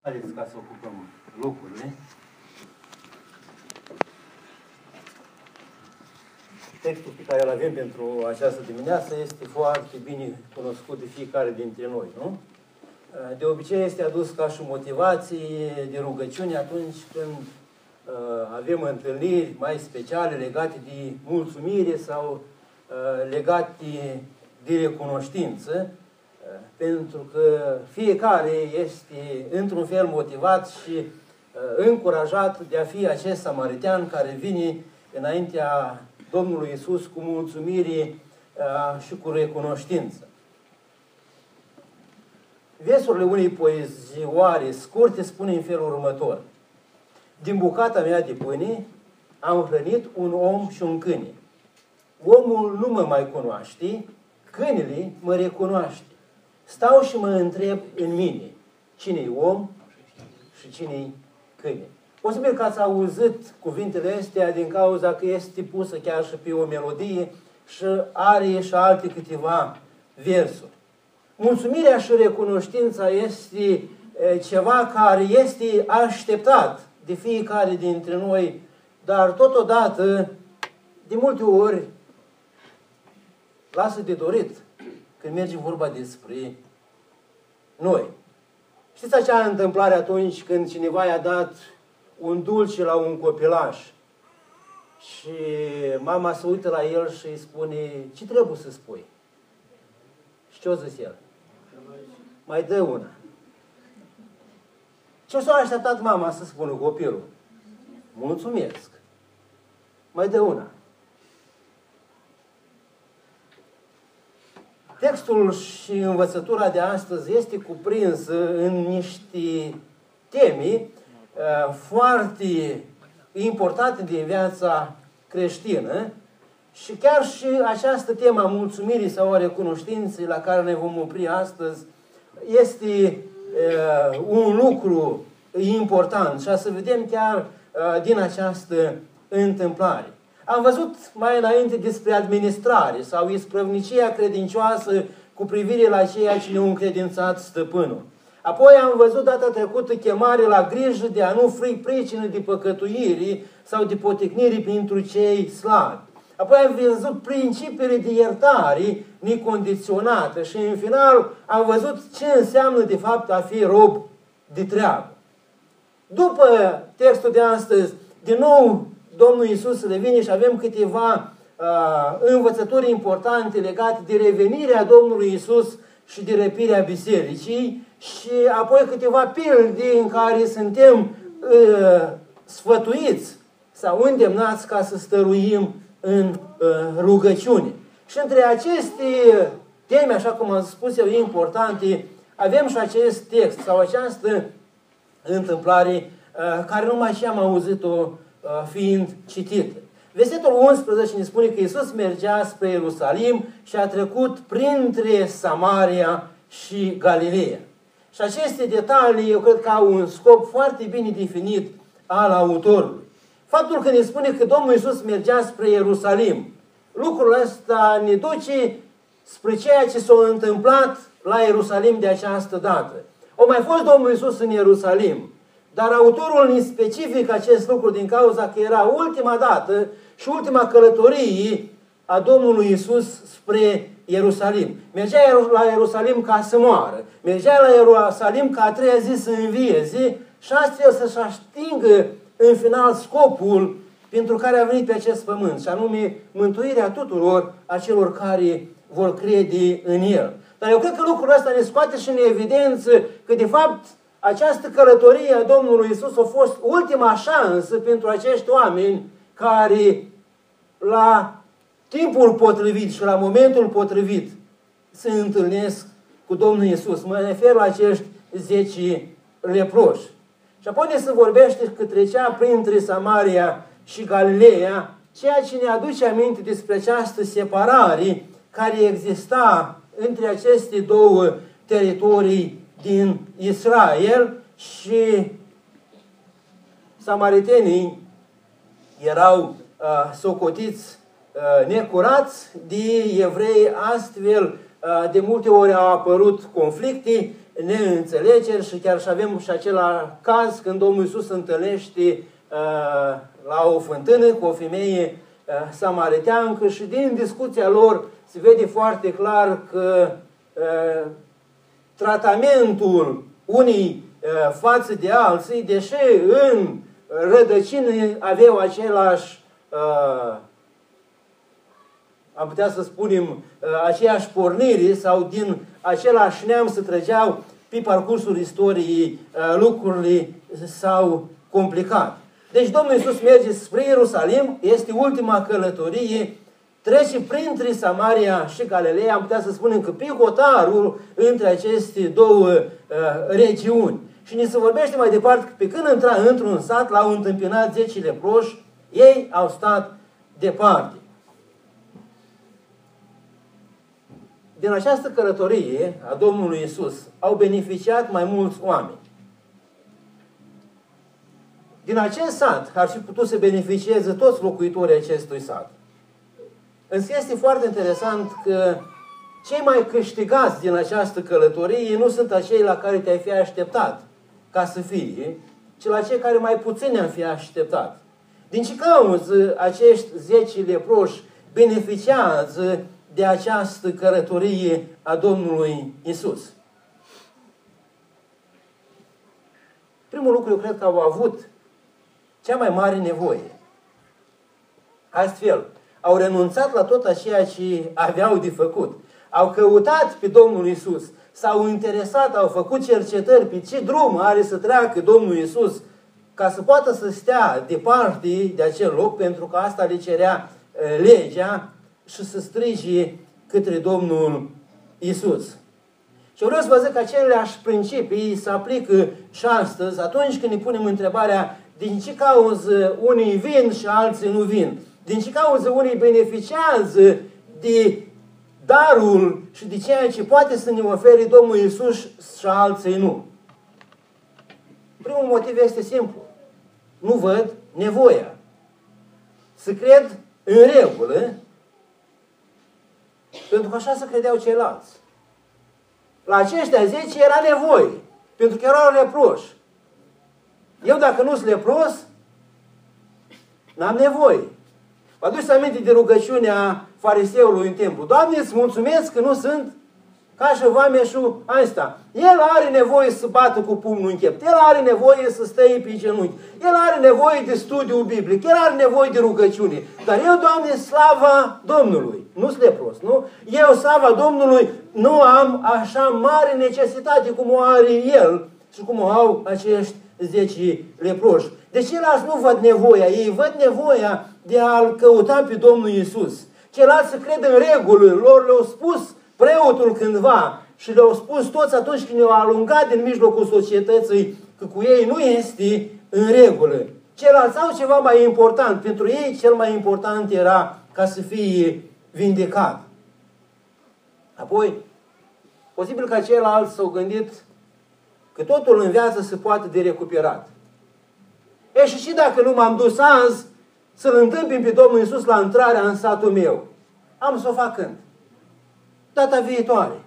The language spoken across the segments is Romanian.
Haideți ca să ocupăm locurile. Textul pe care îl avem pentru această dimineață este foarte bine cunoscut de fiecare dintre noi, nu? De obicei este adus ca și motivație de rugăciune atunci când avem întâlniri mai speciale legate de mulțumire sau legate de recunoștință, pentru că fiecare este într-un fel motivat și încurajat de a fi acest samaritean care vine înaintea Domnului Iisus cu mulțumire și cu recunoștință. Versurile unei poezioare scurte spune în felul următor: din bucata mea de pâine am hrănit un om și un câine. Omul nu mă mai cunoaște, câinele mă recunoaște. Stau și mă întreb în mine, cine-i om și cine-i câine. Posibil că ați auzit cuvintele astea din cauza că este pusă chiar și pe o melodie și are și alte câteva versuri. Mulțumirea și recunoștința este ceva care este așteptat de fiecare dintre noi, dar totodată, de multe ori, lasă de dorit când merge vorba despre noi. Știți acea întâmplare atunci când cineva i-a dat un dulce la un copilaș și mama se uită la el și îi spune: ce trebuie să spui? Și ce-o zis el? Mai dă una. Ce s-a așteptat mama să spună copilul? Mulțumesc. Mai dă una. Textul și învățătura de astăzi este cuprinsă în niște teme foarte importante din viața creștină și chiar și această temă a mulțumirii sau a recunoștinței la care ne vom opri astăzi este un lucru important și să vedem chiar din această întâmplare. Am văzut mai înainte despre administrare sau isprăvnicia credincioasă cu privire la ceea ce ne-a încredințat stăpânul. Apoi am văzut data trecută chemare la grijă de a nu fi pricină de păcătuirii sau de poticnirii pentru cei slabi. Apoi am văzut principiile de iertare necondiționată și în final am văzut ce înseamnă de fapt a fi rob de treabă. După textul de astăzi, din nou Domnul Iisus revine și avem câteva învățături importante legate de revenirea Domnului Iisus și de răpirea bisericii și apoi câteva pilde în care suntem sfătuiți sau îndemnați ca să stăruim în rugăciune. Și între aceste teme, așa cum am spus eu, importante, avem și acest text sau această întâmplare care numai și am auzit-o fiind citită. Versetul 11 ne spune că Iisus mergea spre Ierusalim și a trecut printre Samaria și Galileea. Și aceste detalii, eu cred că au un scop foarte bine definit al autorului. Faptul că ne spune că Domnul Iisus mergea spre Ierusalim, lucrul ăsta ne duce spre ceea ce s-a întâmplat la Ierusalim de această dată. O mai fost Domnul Iisus în Ierusalim, dar autorul ne specifică acest lucru din cauza că era ultima dată și ultima călătorie a Domnului Iisus spre Ierusalim. Mergea la Ierusalim ca să moară. Mergea la Ierusalim ca a treia zi să învieze și astfel să-și atingă în final scopul pentru care a venit pe acest pământ, și anume mântuirea tuturor acelor care vor crede în El. Dar eu cred că lucrul ăsta ne scoate și în evidență că de fapt această călătorie a Domnului Iisus a fost ultima șansă pentru acești oameni care la timpul potrivit și la momentul potrivit se întâlnesc cu Domnul Iisus. Mă refer la acești 10 leproși. Și apoi se vorbește că trecea printre Samaria și Galileea, ceea ce ne aduce aminte despre această separare care exista între aceste două teritorii din Israel și samaritenii erau socotiți necurați de evrei, astfel de multe ori au apărut conflicte neînțelegeri și chiar și avem și acela caz când Domnul Iisus se întâlnește la o fântână cu o femeie samariteancă și din discuția lor se vede foarte clar că tratamentul unii față de alții, deși în rădăcină aveau același, am putea să spunem, aceeași pornire sau din același neam se trăgeau, pe parcursul istoriei lucrurile s-au complicat. Deci Domnul Iisus merge spre Ierusalim, este ultima călătorie, trece printre Samaria și Galileea, am putea să spunem că pe hotarul între aceste două regiuni. Și ni se vorbește mai departe că pe când intra într-un sat, l-au întâmpinat 10 leproși, ei au stat departe. Din această călătorie a Domnului Iisus au beneficiat mai mulți oameni. Din acest sat ar fi putut să beneficieze toți locuitorii acestui sat. Însă este foarte interesant că cei mai câștigați din această călătorie nu sunt acei la care te-ai fi așteptat ca să fie, ci la cei care mai puțin ne-am fi așteptat. Din ce cauză acești 10 leproși beneficiază de această călătorie a Domnului Iisus? Primul lucru, eu cred că au avut cea mai mare nevoie. Astfel, au renunțat la tot ceea ce aveau de făcut. Au căutat pe Domnul Iisus, s-au interesat, au făcut cercetări pe ce drum are să treacă Domnul Iisus ca să poată să stea departe de acel loc, pentru că asta le cerea legea, și să strige către Domnul Iisus. Și vreau să vă zic că aceleași principii se aplică și astăzi, atunci când ne punem întrebarea din ce cauză unii vin și alții nu vin, din ce cauză unii beneficiază de darul și de ceea ce poate să ne ofere Domnul Iisus și alții nu. Primul motiv este simplu. Nu văd nevoia. Să cred în regulă, pentru că așa se credeau ceilalți. La aceștia 10 era nevoie, pentru că erau leproși. Eu dacă nu sunt lepros, n-am nevoie. Vă aduceți aminte de rugăciunea fariseului în templu. Doamne, îți mulțumesc că nu sunt ca și vameșul ăsta. El are nevoie să bată cu pumnul în piept. El are nevoie să stea pe genunchi. El are nevoie de studiu biblic. El are nevoie de rugăciune. Dar eu, Doamne, slava Domnului. Nu sunt lepros, nu? Eu, slava Domnului, nu am așa mare necesitate cum o are El și cum o au acești 10 leproși. Deci ceilalți nu văd nevoia. Ei văd nevoia de a-L căuta pe Domnul Iisus. Ceilalți se cred în regulă. Lor le-au spus preotul cândva și le-au spus toți atunci când i-au alungat din mijlocul societății că cu ei nu este în regulă. Ceilalți au ceva mai important. Pentru ei cel mai important era ca să fie vindecat. Apoi, posibil ca ceilalți s-au gândit că totul în viață se poate de recuperat. E și dacă nu m-am dus azi să-L întâmpin pe Domnul Iisus la intrarea în satul meu, am să o fac când? Data viitoare.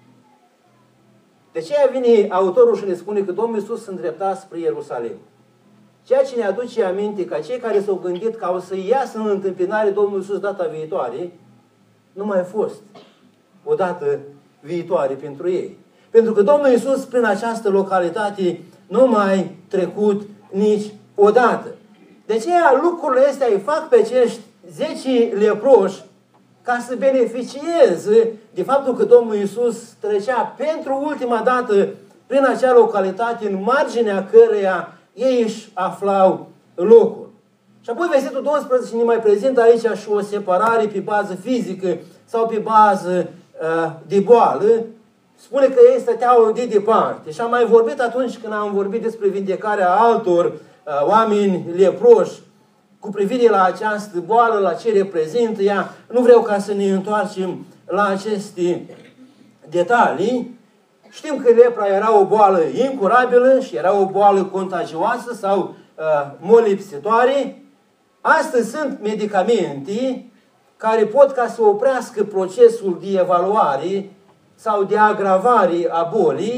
De aceea vine autorul și ne spune că Domnul Iisus se îndrepta spre Ierusalim. Ceea ce ne aduce aminte că cei care s-au gândit că au să iasă în întâmpinare Domnul Iisus data viitoare, nu mai a fost o dată viitoare pentru ei. Pentru că Domnul Iisus prin această localitate nu mai trecut nici odată. De aceea lucrurile astea îi fac pe acești 10 leproși ca să beneficieze de faptul că Domnul Iisus trecea pentru ultima dată prin acea localitate în marginea căreia ei își aflau locul. Și apoi versetul 12 ne mai prezintă aici și o separare pe bază fizică sau pe bază de boală. Spune că ei stăteau de departe. Și am mai vorbit atunci când am vorbit despre vindecarea altor oameni leproși cu privire la această boală, la ce reprezintă ea. Nu vreau ca să ne întoarcem la aceste detalii. Știm că lepra era o boală incurabilă și era o boală contagioasă sau molipsitoare. Astăzi sunt medicamente care pot ca să oprească procesul de evaluare sau de agravare a bolii,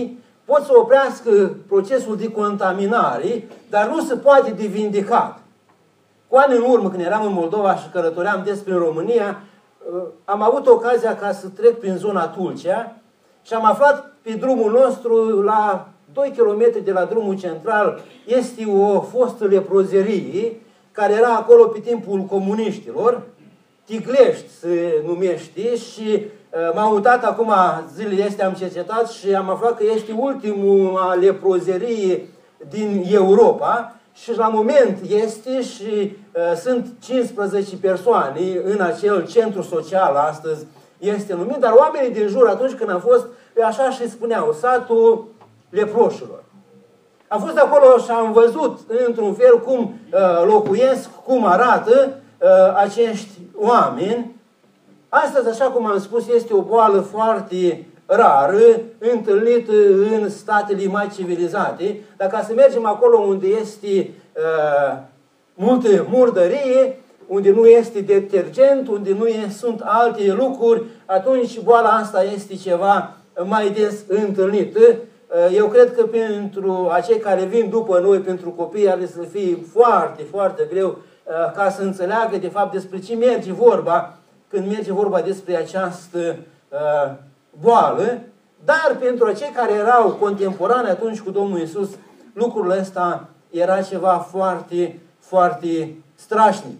pot să oprească procesul de contaminare, dar nu se poate de vindecat. Cu ani în urmă, când eram în Moldova și călătoream des prin România, am avut ocazia ca să trec prin zona Tulcea și am aflat pe drumul nostru, la 2 km de la drumul central, este o fostă leprozerie care era acolo pe timpul comuniștilor, Tiglești se numește, și m-am mutat acum, zilele astea am cercetat și am aflat că este ultima leprozerie din Europa și la moment este și sunt 15 persoane în acel centru social astăzi este numit, dar oamenii din jur atunci când am fost, așa și spuneau, satul leproșilor. Am fost acolo și am văzut într-un fel cum locuiesc, cum arată acești oameni. Astăzi, așa cum am spus, este o boală foarte rară, întâlnită în statele mai civilizate. Dar ca să mergem acolo unde este multă murdărie, unde nu este detergent, unde nu sunt alte lucruri, atunci boala asta este ceva mai des întâlnită. Eu cred că pentru acei care vin după noi, pentru copii, are să fie foarte, foarte greu ca să înțeleagă de fapt despre ce merge vorba când merge vorba despre această boală, dar pentru cei care erau contemporani atunci cu Domnul Iisus, lucrul ăsta era ceva foarte, foarte strașnic.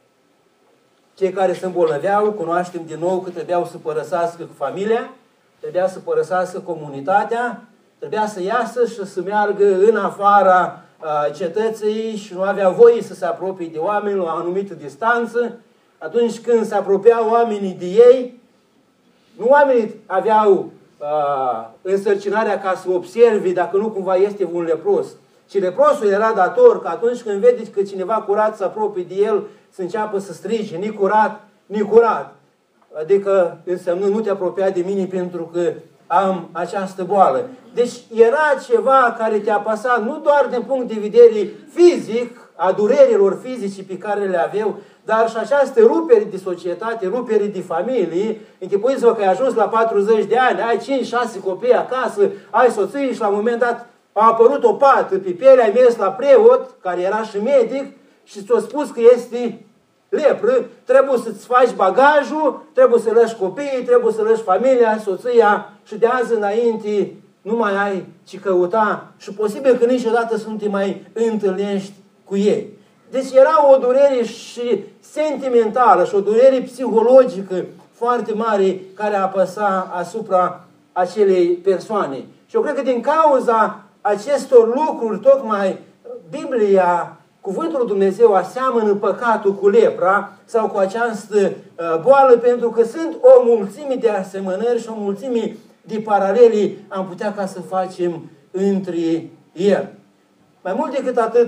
Cei care se îmbolnăveau, cunoaștem din nou că trebuiau să părăsească familia, trebuia să părăsească comunitatea, trebuia să iasă și să meargă în afara cetății și nu avea voie să se apropie de oameni la o anumită distanță. Atunci când se apropiau oamenii de ei, nu oamenii aveau însărcinarea ca să observe dacă nu cumva este un lepros, ci leprosul era dator că atunci când vedeți că cineva curat se apropie de el, să înceapă să strige, ni curat, ni curat. Adică înseamnă nu te apropia de mine pentru că am această boală. Deci era ceva care te apăsa nu doar din punct de vedere fizic, a durerilor fizice pe care le aveau, dar și această rupere de societate, rupere de familie. Închipuiți-vă că ai ajuns la 40 de ani, ai 5-6 copii acasă, ai soție și la un moment dat a apărut o pată pe piele, ai mers la preot, care era și medic, și ți-a spus că este lepră, trebuie să-ți faci bagajul, trebuie să lași copiii, trebuie să lași familia, soția și de azi înainte nu mai ai ce căuta și posibil că niciodată să nu te mai întâlnești cu ei. Deci era o durere și sentimentală și o durere psihologică foarte mare care apăsa asupra acelei persoane. Și eu cred că din cauza acestor lucruri, tocmai Biblia, Cuvântul lui Dumnezeu aseamănă păcatul cu lepra sau cu această boală, pentru că sunt o mulțime de asemănări și o mulțime de paralele am putea ca să facem între ele. Mai mult decât atât,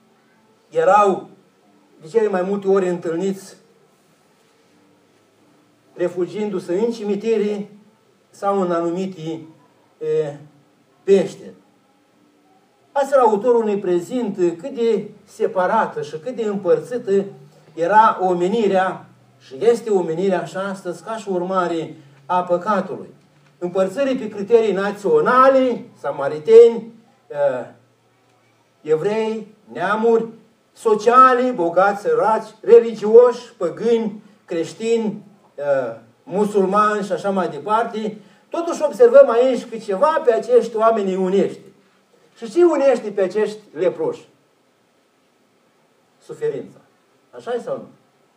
erau de cele mai multe ori întâlniți refugiindu-se în cimitire sau în anumite peșteri. Astfel, autorul ne prezintă cât de separată și cât de împărțită era omenirea și este omenirea și astăzi ca și urmare a păcatului. Împărțirii pe criterii naționale, samariteni, evrei, neamuri, sociale, bogați, săraci, religioși, păgâni, creștini, musulmani și așa mai departe. Totuși observăm aici că ceva pe acești oameni îi unește. Și ce unește pe acești leproși? Suferința. Așa-i sau nu?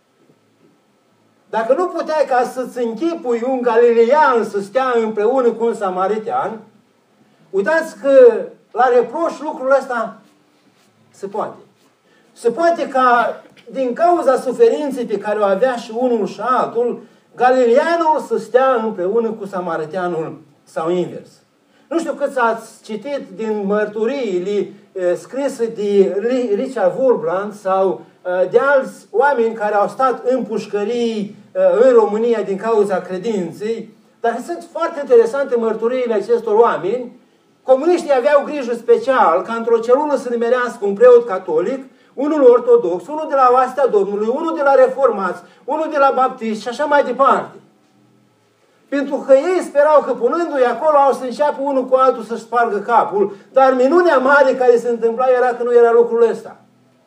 Dacă nu puteai ca să-ți închipui un galilean să stea împreună cu un samaritean, uitați că la reproș lucrul ăsta se poate. Se poate ca din cauza suferinței pe care o avea și unul și altul, galileanul să stea împreună cu samariteanul sau invers. Nu știu cât ați citit din mărturiile scrise de Richard Wurmbrand sau de alți oameni care au stat în pușcării în România din cauza credinței, dar sunt foarte interesante mărturiile acestor oameni. Comuniștii aveau grijă special ca într-o celulă să nimerească un preot catolic, unul ortodox, unul de la Oastea Domnului, unul de la Reformați, unul de la Baptiști și așa mai departe. Pentru că ei sperau că punându-i acolo au să înceapă unul cu altul să-și spargă capul, dar minunea mare care se întâmpla era că nu era lucrul ăsta.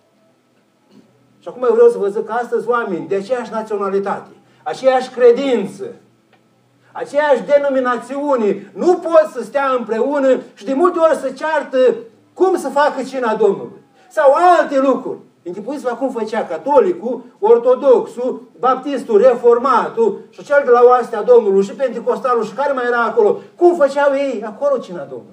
Și acum eu vreau să vă zic că astăzi oameni de aceeași naționalitate, aceeași credință, aceeași denominațiune, nu pot să stea împreună și de multe ori să ceartă cum să facă cina Domnului. Sau alte lucruri. Închipuiți-vă cum făcea catolicul, ortodoxul, baptistul, reformatul și cel de la oastea Domnului și penticostalul și care mai era acolo. Cum făceau ei acolo cina Domnului?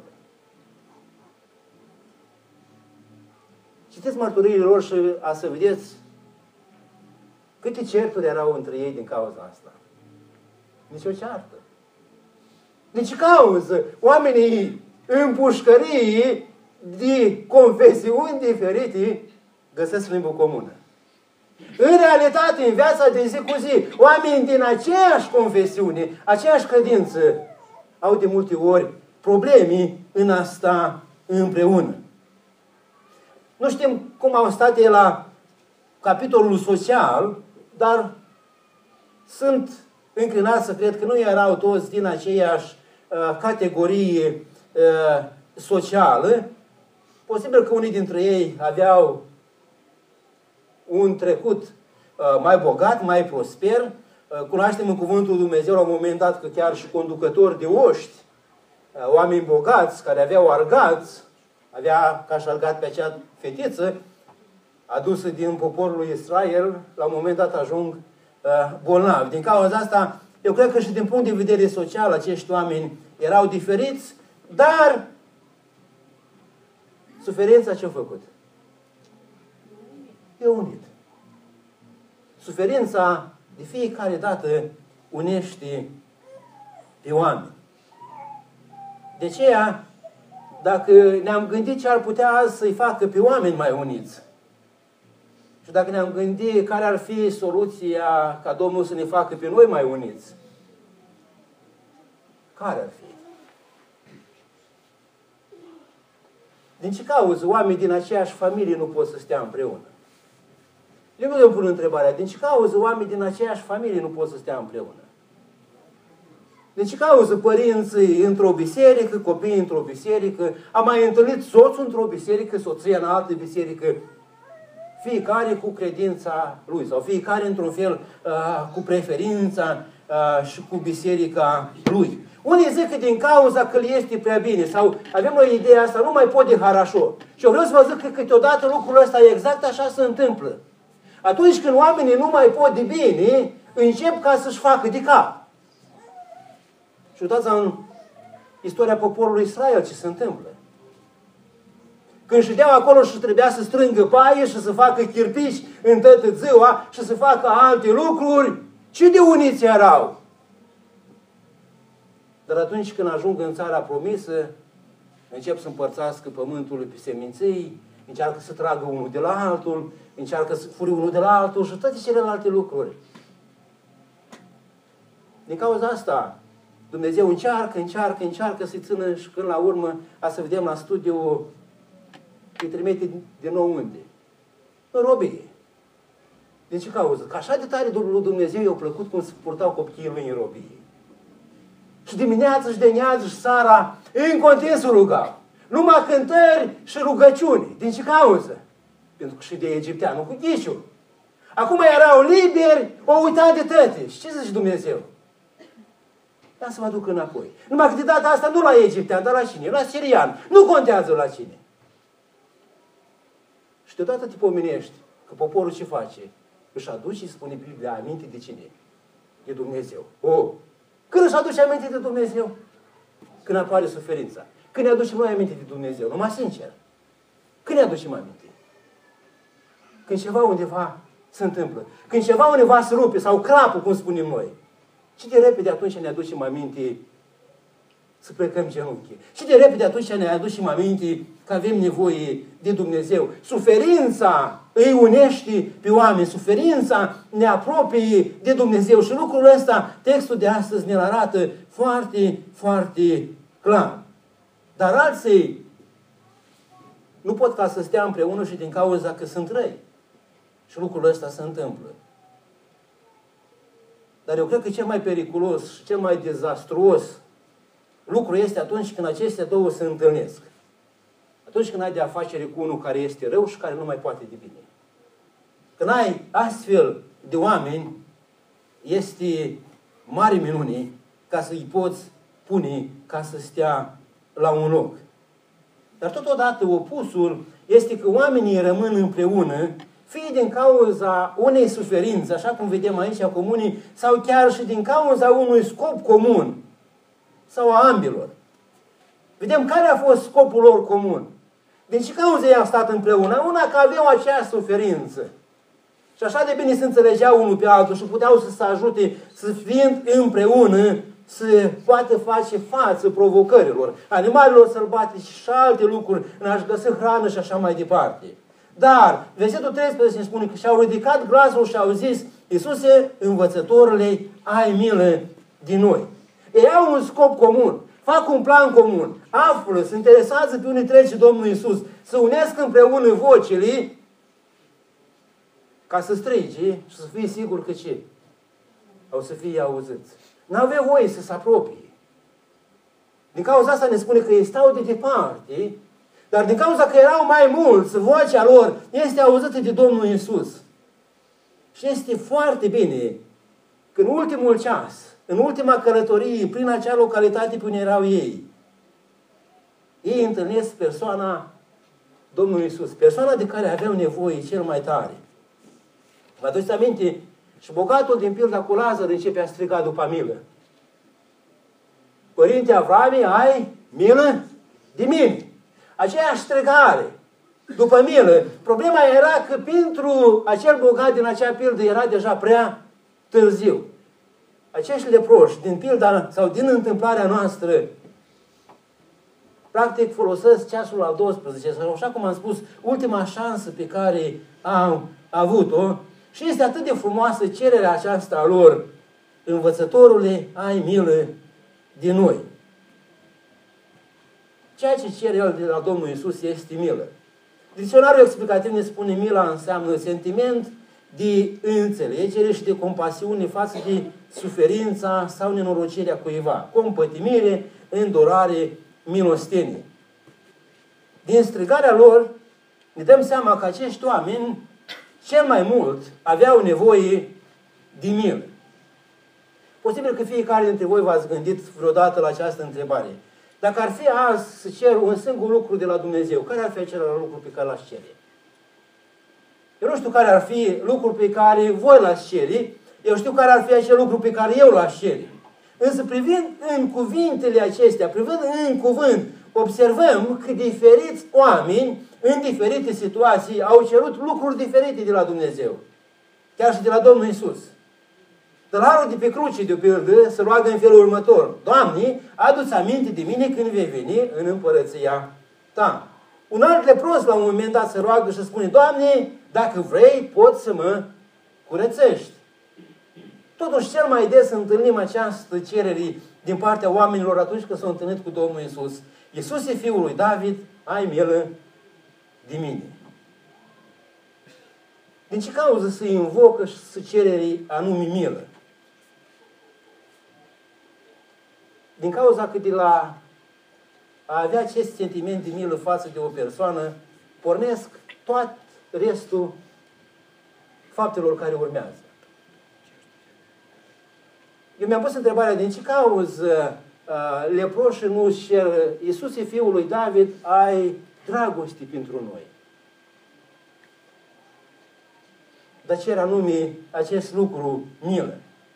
Citiți mărturiile lor și a să vedeți câte certuri erau între ei din cauza asta. Nici o ceartă. Nici cauză. Oamenii în pușcării de confesiuni diferite găsesc limbă comună. În realitate, în viața de zi cu zi, oamenii din aceeași confesiune, aceeași credință, au de multe ori probleme în a sta împreună. Nu știm cum au stat ei la capitolul social, dar sunt înclinat să cred că nu erau toți din aceeași categorie socială. Posibil că unii dintre ei aveau un trecut mai bogat, mai prosper. Cunoaștem în Cuvântul Lui Dumnezeu la un moment dat că chiar și conducători de oști, oameni bogați care aveau argați, avea ca și argat pe acea fetiță adusă din poporul lui Israel, la un moment dat ajung bolnavi. Din cauza asta, eu cred că și din punct de vedere social acești oameni erau diferiți, dar suferința ce-a făcut? E unit. Suferința de fiecare dată unește pe oameni. De aceea, dacă ne-am gândit ce ar putea azi să-i facă pe oameni mai uniți, și dacă ne-am gândit care ar fi soluția ca Domnul să ne facă pe noi mai uniți, care ar fi? Din ce cauză oamenii din aceeași familie nu pot să stea împreună? Eu nu îmi pun întrebarea, din ce cauză oamenii din aceeași familie nu pot să stea împreună? Din ce cauză părinții într-o biserică, copiii într-o biserică, am mai întâlnit soțul într-o biserică, soția în altă biserică, fiecare cu credința lui, sau fiecare într-un fel cu preferința și cu biserica lui. Unii zic că din cauza că le este prea bine, sau avem o idee asta, nu mai pot de harașo. Și eu vreau să vă zic că câteodată lucrul ăsta exact așa se întâmplă. Atunci când oamenii nu mai pot de bine, încep ca să-și facă de cap. Și uitați în istoria poporului Israel ce se întâmplă. Când ședeau acolo și trebuia să strângă paie și să facă chirpici în toată ziua și să facă alte lucruri, ce de uniți erau? Dar atunci când ajung în țara promisă, încep să împărțească pământul pe seminței, încearcă să tragă unul de la altul, încearcă să fure unul de la altul și toate celelalte lucruri. Din cauza asta, Dumnezeu încearcă să-i țină și când la urmă, a să vedem la studiu, îi trimite din nou unde? În robie. De ce cauză? Că așa de tare lui Dumnezeu i-a plăcut cum se purtau copiii lui în robie. Și dimineața și dimineața și seara în continuu se rugau. Numai cântări și rugăciuni. Din ce cauză? Pentru că și de egipteanul cu ghiciul. Acum erau liberi, o uitat de tăte. Și ce zice Dumnezeu? Da, să mă duc înapoi. Numai că de data asta nu la egiptean, dar la cine? La sirian. Nu contează la cine. Și deodată te pomenești că poporul ce face? Își aduce, spune Biblia, aminte de cine? De Dumnezeu. Când își aduce aminte de Dumnezeu? Când apare suferința. Când ne aducem noi aminte de Dumnezeu? Numai sincer. Când ne aducem aminte? Când ceva undeva se întâmplă. Când ceva undeva se rupe sau crapă, cum spunem noi. Și de repede atunci ne aducem aminte să plecăm genunchi. Și de repede atunci ne aducem aminte că avem nevoie de Dumnezeu. Suferința îi unește pe oameni. Suferința ne apropie de Dumnezeu. Și lucrul ăsta, textul de astăzi ne-l arată foarte, foarte clar. Dar alții nu pot ca să stea împreună și din cauza că sunt răi. Și lucrul ăsta se întâmplă. Dar eu cred că cel mai periculos și cel mai dezastruos lucru este atunci când acestea două se întâlnesc. Atunci când ai de afacere cu unul care este rău și care nu mai poate de bine. Când ai astfel de oameni, este mare minune ca să-i poți pune ca să stea la un loc. Dar totodată opusul este că oamenii rămân împreună, fie din cauza unei suferințe, așa cum vedem aici comunii, sau chiar și din cauza unui scop comun, sau a ambilor. Vedem care a fost scopul lor comun. Din ce cauze ei au stat împreună? Una că aveau acea suferință. Și așa de bine se înțelegeau unul pe altul și puteau să se ajute, să fiind împreună, să poată face față provocărilor, animalelor sălbatice și alte lucruri, în a-și găsi hrană și așa mai departe. Dar, versetul 13 spune că și-au ridicat glasul și au zis: Iisuse, învățătorule, ai milă din noi. Ei au un scop comun, fac un plan comun, află, se interesează pe unii trece Domnul Iisus, să unesc împreună vocile ca să strige și să fie sigur că ce? Au să fie auziți. N-aveau voie să se apropie. Din cauza asta ne spune că ei stau de departe, dar din cauza că erau mai mulți, vocea lor este auzită de Domnul Iisus. Și este foarte bine că în ultimul ceas, în ultima călătorie, prin acea localitate pe unde erau ei întâlnesc persoana Domnului Iisus, persoana de care aveau nevoie cel mai tare. Vă aduceți aminte? Și bogatul din pilda cu Lazar începe a striga după milă. Părinte Avrame, ai milă de mine. Aceeași strigare după milă. Problema era că pentru acel bogat din acea pildă era deja prea târziu. Acești leproși din pilda sau din întâmplarea noastră practic folosesc ceasul al 12 sau, așa cum am spus, ultima șansă pe care am avut-o. Și este atât de frumoasă cererea aceasta a lor: învățătorule, ai milă de noi. Ceea ce cere el de la Domnul Iisus este milă. Dicționarul explicativ ne spune: mila înseamnă sentiment de înțelegere și de compasiune față de suferința sau nenorocirea cuiva, compătimire, îndurare, milostenie. Din strigarea lor ne dăm seama că acești oameni cel mai mult aveau nevoie de milă. Posibil că fiecare dintre voi v-ați gândit vreodată la această întrebare. Dacă ar fi azi să cer un singur lucru de la Dumnezeu, care ar fi acela lucru pe care l-aș cere? Eu nu știu care ar fi lucrul pe care voi l-ați cere, eu știu care ar fi acel lucru pe care eu l-aș cere. Însă privind în cuvintele acestea, privind în cuvânt, observăm că diferiți oameni, în diferite situații, au cerut lucruri diferite de la Dumnezeu. Chiar și de la Domnul Iisus. Tălarul de pe cruce, de pildă, se roagă în felul următor: Doamne, adu-ți aminte de mine când vei veni în împărăția ta. Un alt lepros, la un moment dat, se roagă și spune: Doamne, dacă vrei, poți să mă curățești. Totuși, cel mai des întâlnim această cerere din partea oamenilor atunci când s-au întâlnit cu Domnul Iisus. Iisuse, Fiul lui David, ai milă de mine. Din ce cauză se invocă și se cerere anume milă? Din cauza că de la a avea acest sentiment de milă față de o persoană, pornesc tot restul faptelor care urmează. Eu mi-am pus întrebarea: din ce cauză leproșii nu cer: Iisuse, Fiul lui David, ai dragoste pentru noi? Dar cer anume acest lucru, milă.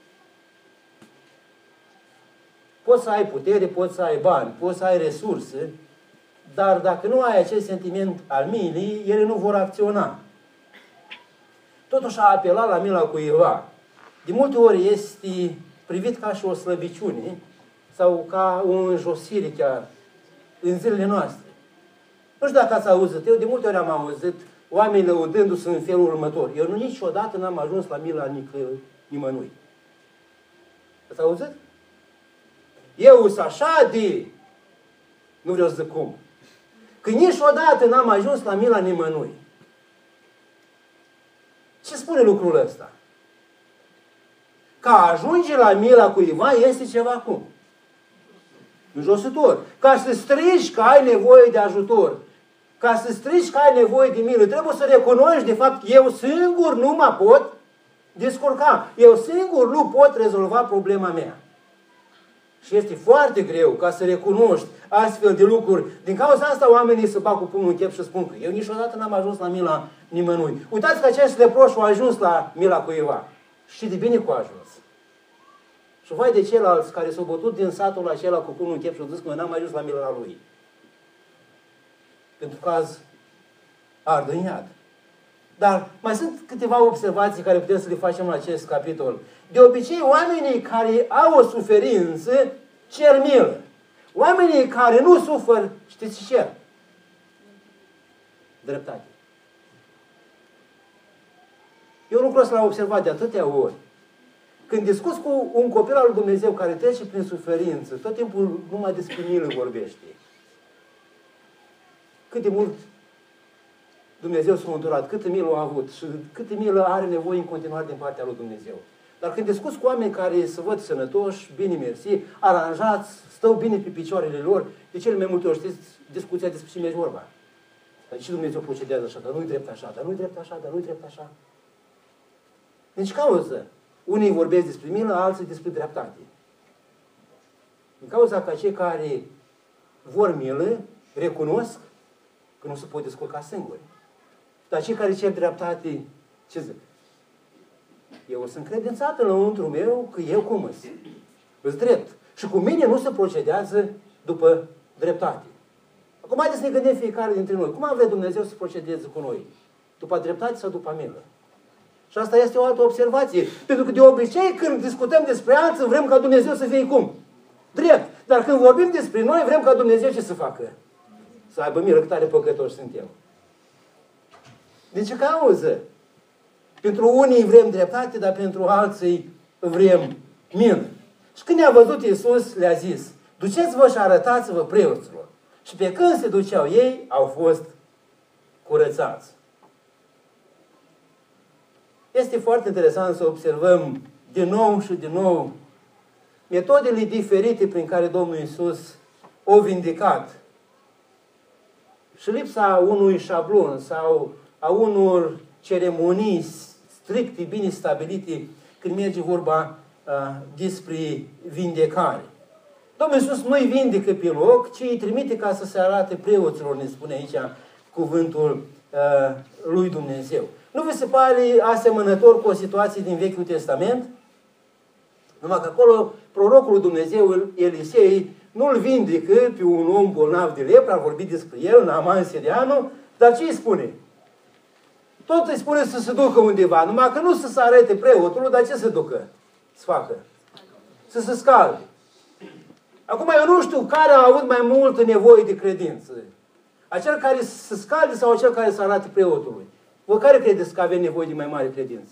Poți să ai putere, poți să ai bani, poți să ai resurse, dar dacă nu ai acest sentiment al milii, ele nu vor acționa. Totuși, a apela la mila cuiva, de multe ori este privit ca și o slăbiciune sau ca o înjosire chiar în zilele noastre. Nu știu dacă ați auzit, eu de multe ori am auzit oameni lăudându-se în felul următor: eu niciodată n-am ajuns la mila nimănui. Ați auzit? Eu sunt așa de... Nu vreau să zic cum. Că niciodată n-am ajuns la mila nimănui. Ce spune lucrul ăsta? Ca ajunge la mila cuiva este ceva cum? Înjositor. Ca să strigi că ai nevoie de ajutor, ca să strigi că ai nevoie de milă, trebuie să recunoști de fapt că eu singur nu mă pot descurca. Eu singur nu pot rezolva problema mea. Și este foarte greu ca să recunoști astfel de lucruri. Din cauza asta oamenii se bag cu pumnul în chep și spun că eu niciodată n-am ajuns la mila nimănui. Uitați că acest leproș a ajuns la mila cuiva. Și de bine cu a ajuns. Și vai de ceilalți care s-au bătut din satul acela cu pumnul în chep și au zis că eu n-am ajuns la mila lui. Pentru că azi ardă în iad. Dar mai sunt câteva observații care putem să le facem la acest capitol. De obicei, oamenii care au o suferință cer milă. Oamenii care nu suferă, știți ce cer? Dreptate. Eu lucrul ăsta l-am observat de atâtea ori. Când discuți cu un copil al lui Dumnezeu care trece prin suferință, tot timpul numai despre milă vorbește. Cât de mult Dumnezeu s-a îndurat, câtă milă a avut și câtă milă are nevoie în continuare din partea lui Dumnezeu. Dar când discuți cu oameni care se văd sănătoși, bine mersi, aranjați, stau bine pe picioarele lor, de cele mai multe ori știți discuția despre ce merge vorba. Dar de ce Dumnezeu procedează așa? Dar nu-i drept așa, dar nu-i drept așa, dar nu-i drept așa. Deci cauză. Unii vorbesc despre milă, alții despre dreptate. Din cauza că cei care vor milă recunosc că nu se pot descurca singuri. Dar cei care cer dreptate, ce zic? Eu sunt credințat înăuntru meu că eu cum îs drept. Și cu mine nu se procedează după dreptate. Acum haideți să ne gândim fiecare dintre noi. Cum am vrea Dumnezeu să procedeze cu noi? După dreptate sau după milă? Și asta este o altă observație. Pentru că de obicei când discutăm despre alții, vrem ca Dumnezeu să fie cum? Drept. Dar când vorbim despre noi, vrem ca Dumnezeu ce să facă? Să aibă milă, cât tare păcătoși suntem. De ce cauză? Pentru unii vrem dreptate, dar pentru alții vrem milă. Și când ne-a văzut Iisus, le-a zis, duceți-vă și arătați-vă preoților. Și pe când se duceau ei, au fost curățați. Este foarte interesant să observăm din nou și din nou metodele diferite prin care Domnul Iisus o vindecat. Și lipsa unui șablon sau a unor ceremonii stricte, bine stabilite, când merge vorba despre vindecare. Domnul Iisus nu îi vindecă pe loc, ci îi trimite ca să se arate preoților, ne spune aici cuvântul lui Dumnezeu. Nu vi se pare asemănător cu o situație din Vechiul Testament? Numai că acolo prorocul lui Dumnezeu, Elisei, nu-l vindecă pe un om bolnav de lepră, a vorbit despre el, Naaman Sirianu, dar ce îi spune? Tot îi spune să se ducă undeva, numai că nu să se arate preotul, dar ce să ducă? Să facă? Să se scalde. Acum eu nu știu care a avut mai multă nevoie de credință. Acel care se scalde sau acel care să arate preotului? Vă care credeți că avea nevoie de mai mare credință?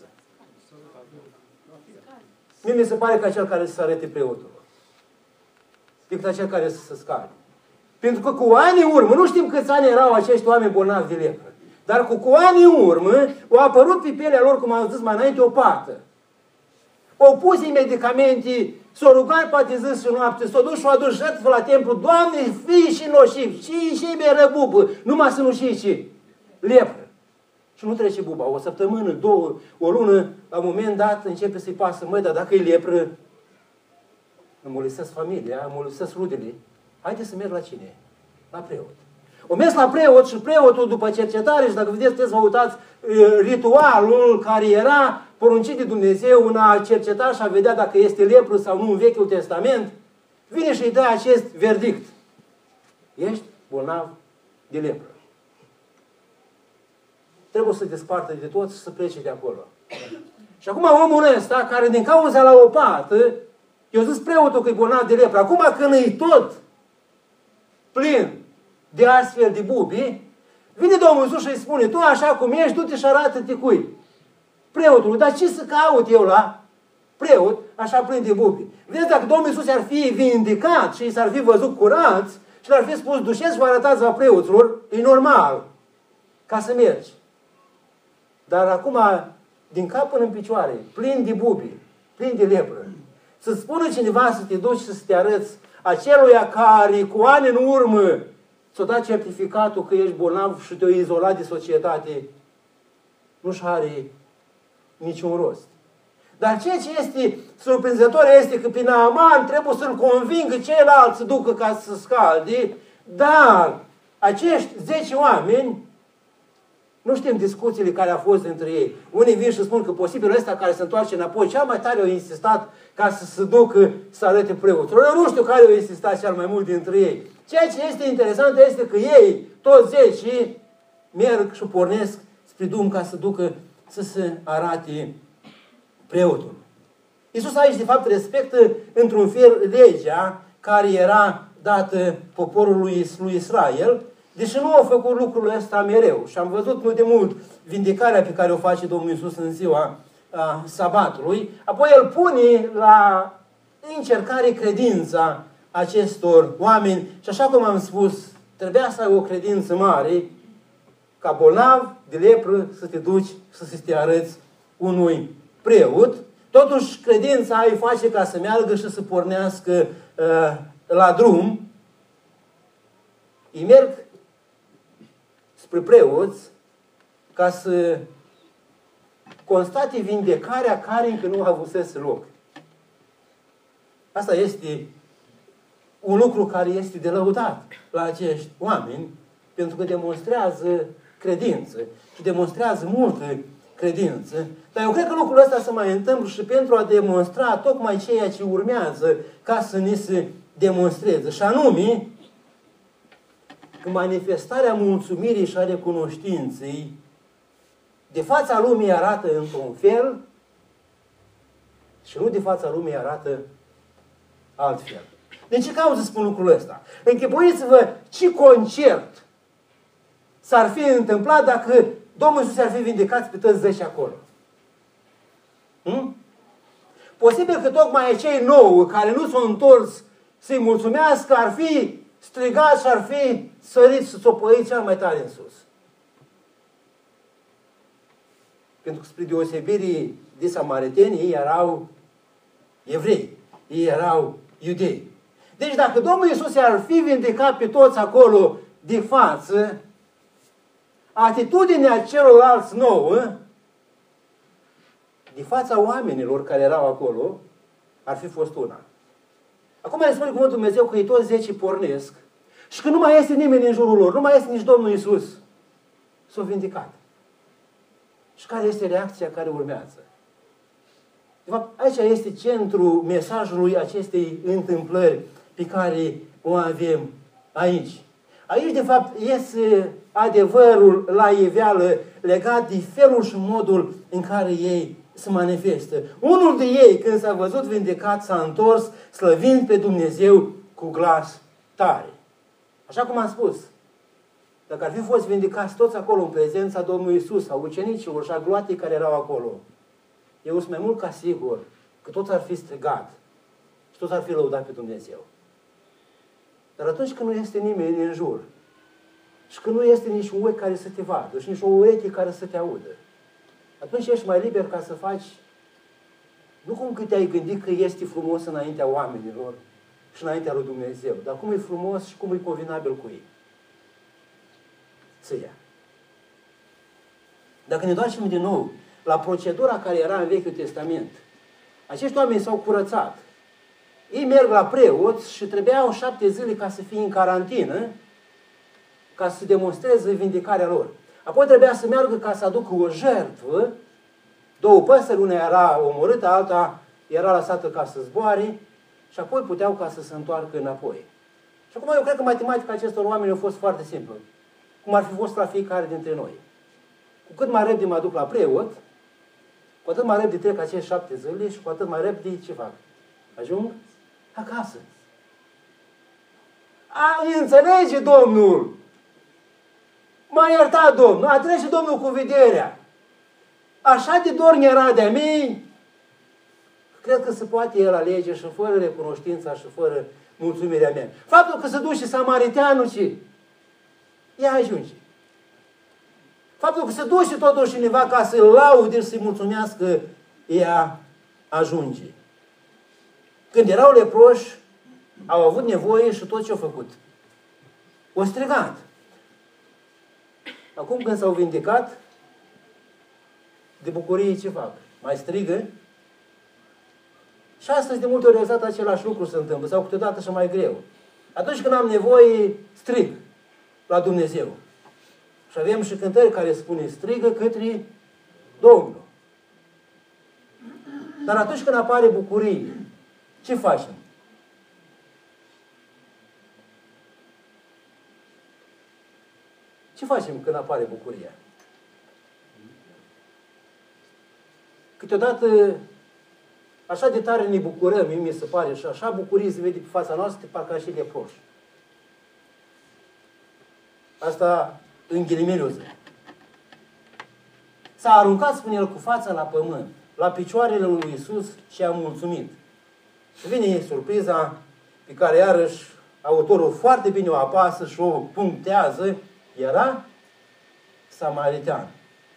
Mie mi se pare că acel care să arate preotul decât acel care să se scalde. Pentru că cu ani în urmă, nu știm câți ani erau acești oameni bolnavi de lepră, dar cu ani în urmă au apărut pe pielea lor, cum am zis mai înainte, o pată. Au pus în medicamente, s-au rugat poate zi și noapte, s-au dus și au adus jertfă la templu, Doamne, fii și nociv, și mi-e răbubă, numai să nu știi ce? Lepră. Și nu trece buba. O săptămână, două, o lună, la un moment dat începe să-i pasă, măi, dar dacă e lepră, îmi molestesc familia, îmi molestesc rudele, haide să merg la cine? La preot. O mers la preot și preotul, după cercetare, și dacă vedeți, puteți să vă uitați, ritualul care era poruncit de Dumnezeu în a cerceta și a vedea dacă este lepră sau nu în Vechiul Testament, vine și îi dă acest verdict. Ești bolnav de lepră. Trebuie să despartă de tot și să plece de acolo. Și acum omul ăsta, care din cauza la o pată, i-a zis preotul că e bolnav de lepră. Acum când e tot plin de astfel de bubi, vine Domnul Iisus și îi spune, tu așa cum ești, du-te și arată-te cui? Preotului. Dar ce să caut eu la preot, așa plin de bubi? Vedeți, dacă Domnul Iisus ar fi vindicat și s-ar fi văzut curați și l-ar fi spus, duceți-vă arătați la preoților, e normal ca să mergi. Dar acum, din cap până în picioare, plin de bubi, plin de lepră. Să-ți spună cineva să te duci și să te arăți aceluia care cu ani în urmă ți-a dat certificatul că ești bolnav și te-a izolat de societate, nu-și are niciun rost. Dar ceea ce este surprinzător este că prin Naaman trebuie să-l convingă ceilalți să ducă ca să scalde, dar acești 10 oameni, nu știm discuțiile care au fost între ei. Unii vin și spun că posibilul ăsta care se întoarce înapoi, cel mai tare au insistat ca să se ducă să arate preotul. Eu nu știu care au insistat cel mai mult dintre ei. Ceea ce este interesant este că ei, toți 10, merg și pornesc spre drum ca să ducă să se arate preotul. Iisus aici, de fapt, respectă într-un fel legea care era dată poporului lui Israel, deși nu au făcut lucrul ăsta mereu. Și am văzut nu de mult vindecarea pe care o face Domnul Iisus în ziua sabatului. Apoi El pune la încercare credința acestor oameni și așa cum am spus, trebuia să ai o credință mare ca bolnav de lepră să te duci să te arăți unui preot. Totuși, credința îi face ca să meargă și să pornească la drum. Ei merg spre preoți ca să constate vindecarea care încă nu a avusese loc. Asta este un lucru care este de lăudat la acești oameni, pentru că demonstrează credință și demonstrează multă credință. Dar eu cred că lucrul ăsta se mai întâmplă și pentru a demonstra tocmai ceea ce urmează ca să ni se demonstreze. Și anume, că manifestarea mulțumirii și a recunoștinței de fața lumii arată într-un fel și nu de fața lumii arată altfel. De ce cauză spun lucrul ăsta? Închipuiți-vă ce concert s-ar fi întâmplat dacă Domnul Iisus ar fi vindecat pe toți 10 acolo. Posibil că tocmai acei 9 care nu s-au întors să-i mulțumească ar fi strigat și ar fi sărit și țopăit cel mai tare în sus. Pentru că spre deosebire de samariteni, ei erau evrei, ei erau iudei. Deci dacă Domnul Iisus ar fi vindecat pe toți acolo de față, atitudinea celorlalți 9, de fața oamenilor care erau acolo, ar fi fost una. Acum ne spune cuvântul Dumnezeu că ei toți 10 pornesc și că nu mai este nimeni în jurul lor, nu mai este nici Domnul Iisus. S-au vindecat. Și care este reacția care urmează? De fapt, aici este centrul mesajului acestei întâmplări pe care o avem aici. Aici, de fapt, iese adevărul la iveală legat de felul și modul în care ei se manifestă. Unul de ei, când s-a văzut vindecat, s-a întors, slăvind pe Dumnezeu cu glas tare. Așa cum am spus, dacă ar fi fost vindecați toți acolo în prezența Domnului Iisus, a ucenicilor și a gloatei care erau acolo, eu sunt mai mult ca sigur că toți ar fi strigat și toți ar fi lăudat pe Dumnezeu. Dar atunci când nu este nimeni în jur și când nu este nici un ochi care să te vadă și nici o ureche care să te audă, atunci ești mai liber ca să faci nu cum că te-ai gândit că este frumos înaintea oamenilor și înaintea lui Dumnezeu, dar cum e frumos și cum e convenabil cu ei. Să ia. Dacă ne întoarcem din nou la procedura care era în Vechiul Testament, acești oameni s-au curățat. Ei merg la preoți și trebuiau 7 zile ca să fie în carantină, ca să demonstreze vindecarea lor. Apoi trebuia să meargă ca să aducă o jertfă, 2 păsări, una era omorâtă, alta era lăsată ca să zboare și apoi puteau ca să se întoarcă înapoi. Și acum eu cred că matematica acestor oameni a fost foarte simplă, cum ar fi fost la fiecare dintre noi. Cu cât mai repede mă duc la preot, cu atât mai repede trec acești 7 zile și cu atât mai repede ce fac? Ajung acasă. Înțelege Domnul! M-a iertat Domnul, a trece Domnul cu vederea. Așa de dorni era de-a mei, cred că se poate el alege și fără recunoștința și fără mulțumirea mea. Faptul că se duce samariteanul, ce? Ea ajunge. Faptul că se duce totuși cineva ca să-l laude și să-i mulțumească, ea ajunge. Când erau leproși, au avut nevoie și tot ce au făcut. O strigat. Acum când s-au vindecat, de bucurie ce fac? Mai strigă? Și astăzi de multe ori exact același lucru se întâmplă, sau câteodată și mai greu. Atunci când am nevoie, strig la Dumnezeu. Și avem și cântări care spune, strigă către Domnul. Dar atunci când apare bucurie, ce facem? Ce facem când apare bucuria? Câteodată, așa de tare ne bucurăm, mi se pare, și așa bucurie se vede pe fața noastră, parcă așa de proști. Asta în ghilimele zic. S-a aruncat, spune el, cu fața la pământ, la picioarele lui Iisus și a mulțumit. Și vine surpriza pe care iarăși autorul foarte bine o apasă și o punctează, era samaritean.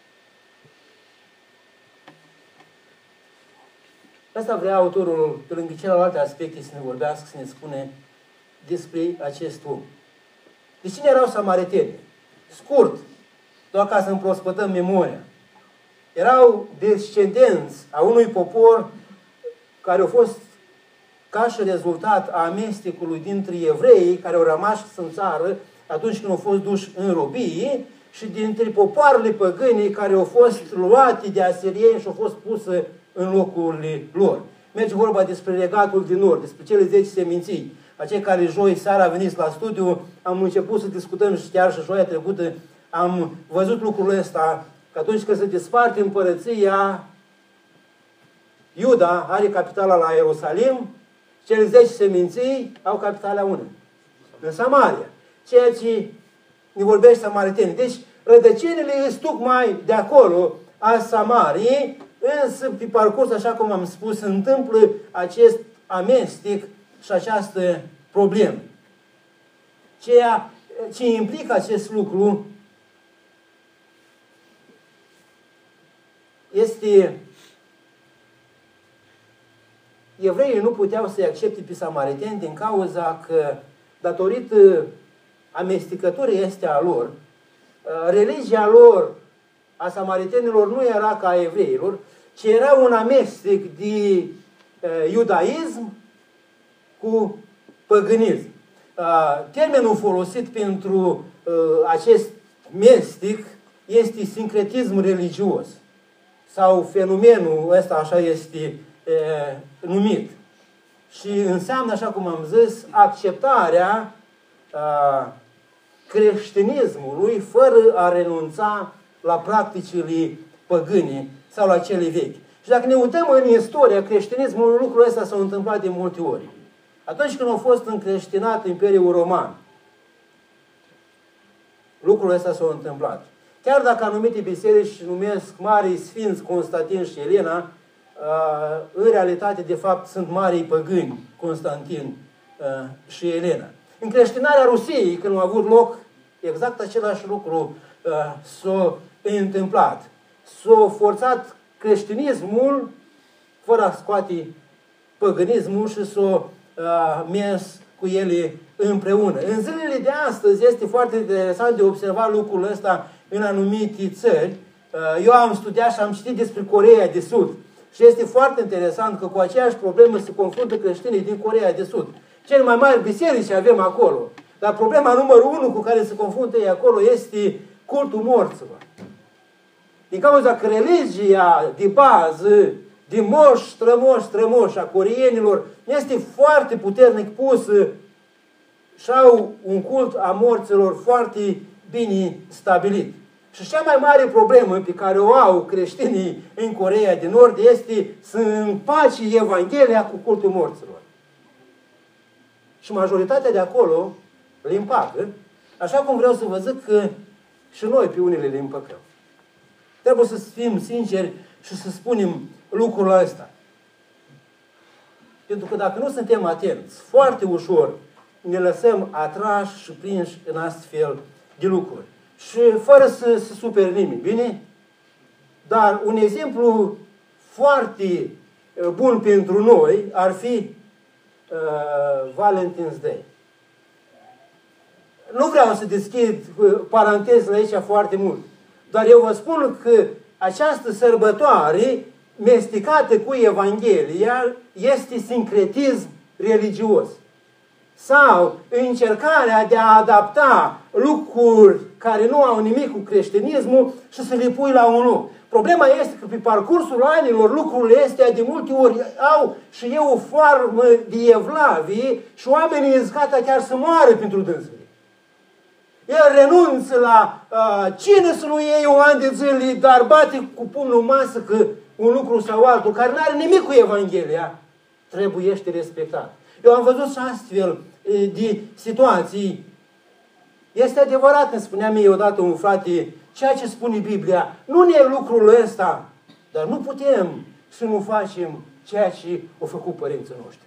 Asta vrea autorul, pe lângă celelalte aspecte, să ne vorbească, să ne spune despre acest om. De cine erau samariteni? Scurt, doar ca să împrospătăm memoria. Erau descendenți a unui popor care au fost ca și rezultat a amestecului dintre evrei care au rămas în țară atunci când au fost duși în robie și dintre popoarele păgâni care au fost luate de asirieni și au fost puse în locurile lor. Merge vorba despre regatul din nord, despre cele 10 seminții. Acei care joi seara veniți la studiu, am început să discutăm și chiar și joia trecută am văzut lucrul ăsta, că atunci când se desparte împărăția, Iuda are capitala la Ierusalim, cele 10 seminții au capitala unde? În Samaria. Ceea ce ne vorbește samaritenii. Deci, rădăcinile sunt tocmai de acolo, a Samariei, însă, pe parcurs, așa cum am spus, se întâmplă acest amestec și această problemă. Ceea ce implică acest lucru este evreii nu puteau să-i accepte pe samariteni din cauza că, datorită amestecăturii astea a lor, religia lor, a samaritenilor, nu era ca a evreilor, ci era un amestec de iudaism cu păgânism. Termenul folosit pentru acest mestec este sincretism religios. Sau fenomenul ăsta așa este numit. Și înseamnă, așa cum am zis, acceptarea creștinismului fără a renunța la practicile păgâne sau la cele vechi. Și dacă ne uităm în istoria creștinismului, lucrul ăsta s-a întâmplat de multe ori. Atunci când a fost încreștinat Imperiul Roman, lucrul ăsta s-a întâmplat. Chiar dacă anumite biserici numesc Marii Sfinți Constantin și Elena, în realitate, de fapt, sunt marii păgâni Constantin și Elena. Încreștinarea Rusiei, când a avut loc, exact același lucru s-a întâmplat. S-a forțat creștinismul fără a scoate păgânismul și s-a mers cu ele împreună. În zilele de astăzi este foarte interesant de observat lucrul ăsta în anumite țări. Eu am studiat și am citit despre Coreea de Sud. Și este foarte interesant că cu aceeași problemă se confruntă creștinii din Coreea de Sud. Cele mai mari biserici avem acolo. Dar problema numărul 1 cu care se confruntă ei acolo este cultul morților. Din cauza că religia de bază, de moș, strămoș a coreenilor, este foarte puternic pusă și au un cult a morților foarte bine stabilit. Și cea mai mare problemă pe care o au creștinii în Coreea de Nord este să împace Evanghelia cu cultul morților. Și majoritatea de acolo le împacă, așa cum vreau să vă zic că și noi pe unele le împăcăm. Trebuie să fim sinceri și să spunem lucrul ăsta. Pentru că dacă nu suntem atenți, foarte ușor ne lăsăm atrași și prinși în astfel de lucruri. Și fără să se supere nimeni, bine? Dar un exemplu foarte bun pentru noi ar fi Valentine's Day. Nu vreau să deschid parantezele aici foarte mult, dar eu vă spun că această sărbătoare, mesticată cu Evanghelia, este sincretism religios. Sau încercarea de a adapta lucruri care nu au nimic cu creștinismul și să le pui la un loc. Problema este că pe parcursul anilor lucrurile astea de multe ori au și e o formă de evlavie și oamenii sunt gata chiar să moară pentru dânsul. El renunță la cine să nu iei un an de zile, dar bate cu pumnul în masă că un lucru sau altul, care nu are nimic cu Evanghelia, trebuiește respectat. Eu am văzut și astfel de situații. Este adevărat, îmi spunea mie odată un frate, ceea ce spune Biblia, nu ne e lucrul ăsta, dar nu putem să nu facem ceea ce au făcut părinții noștri.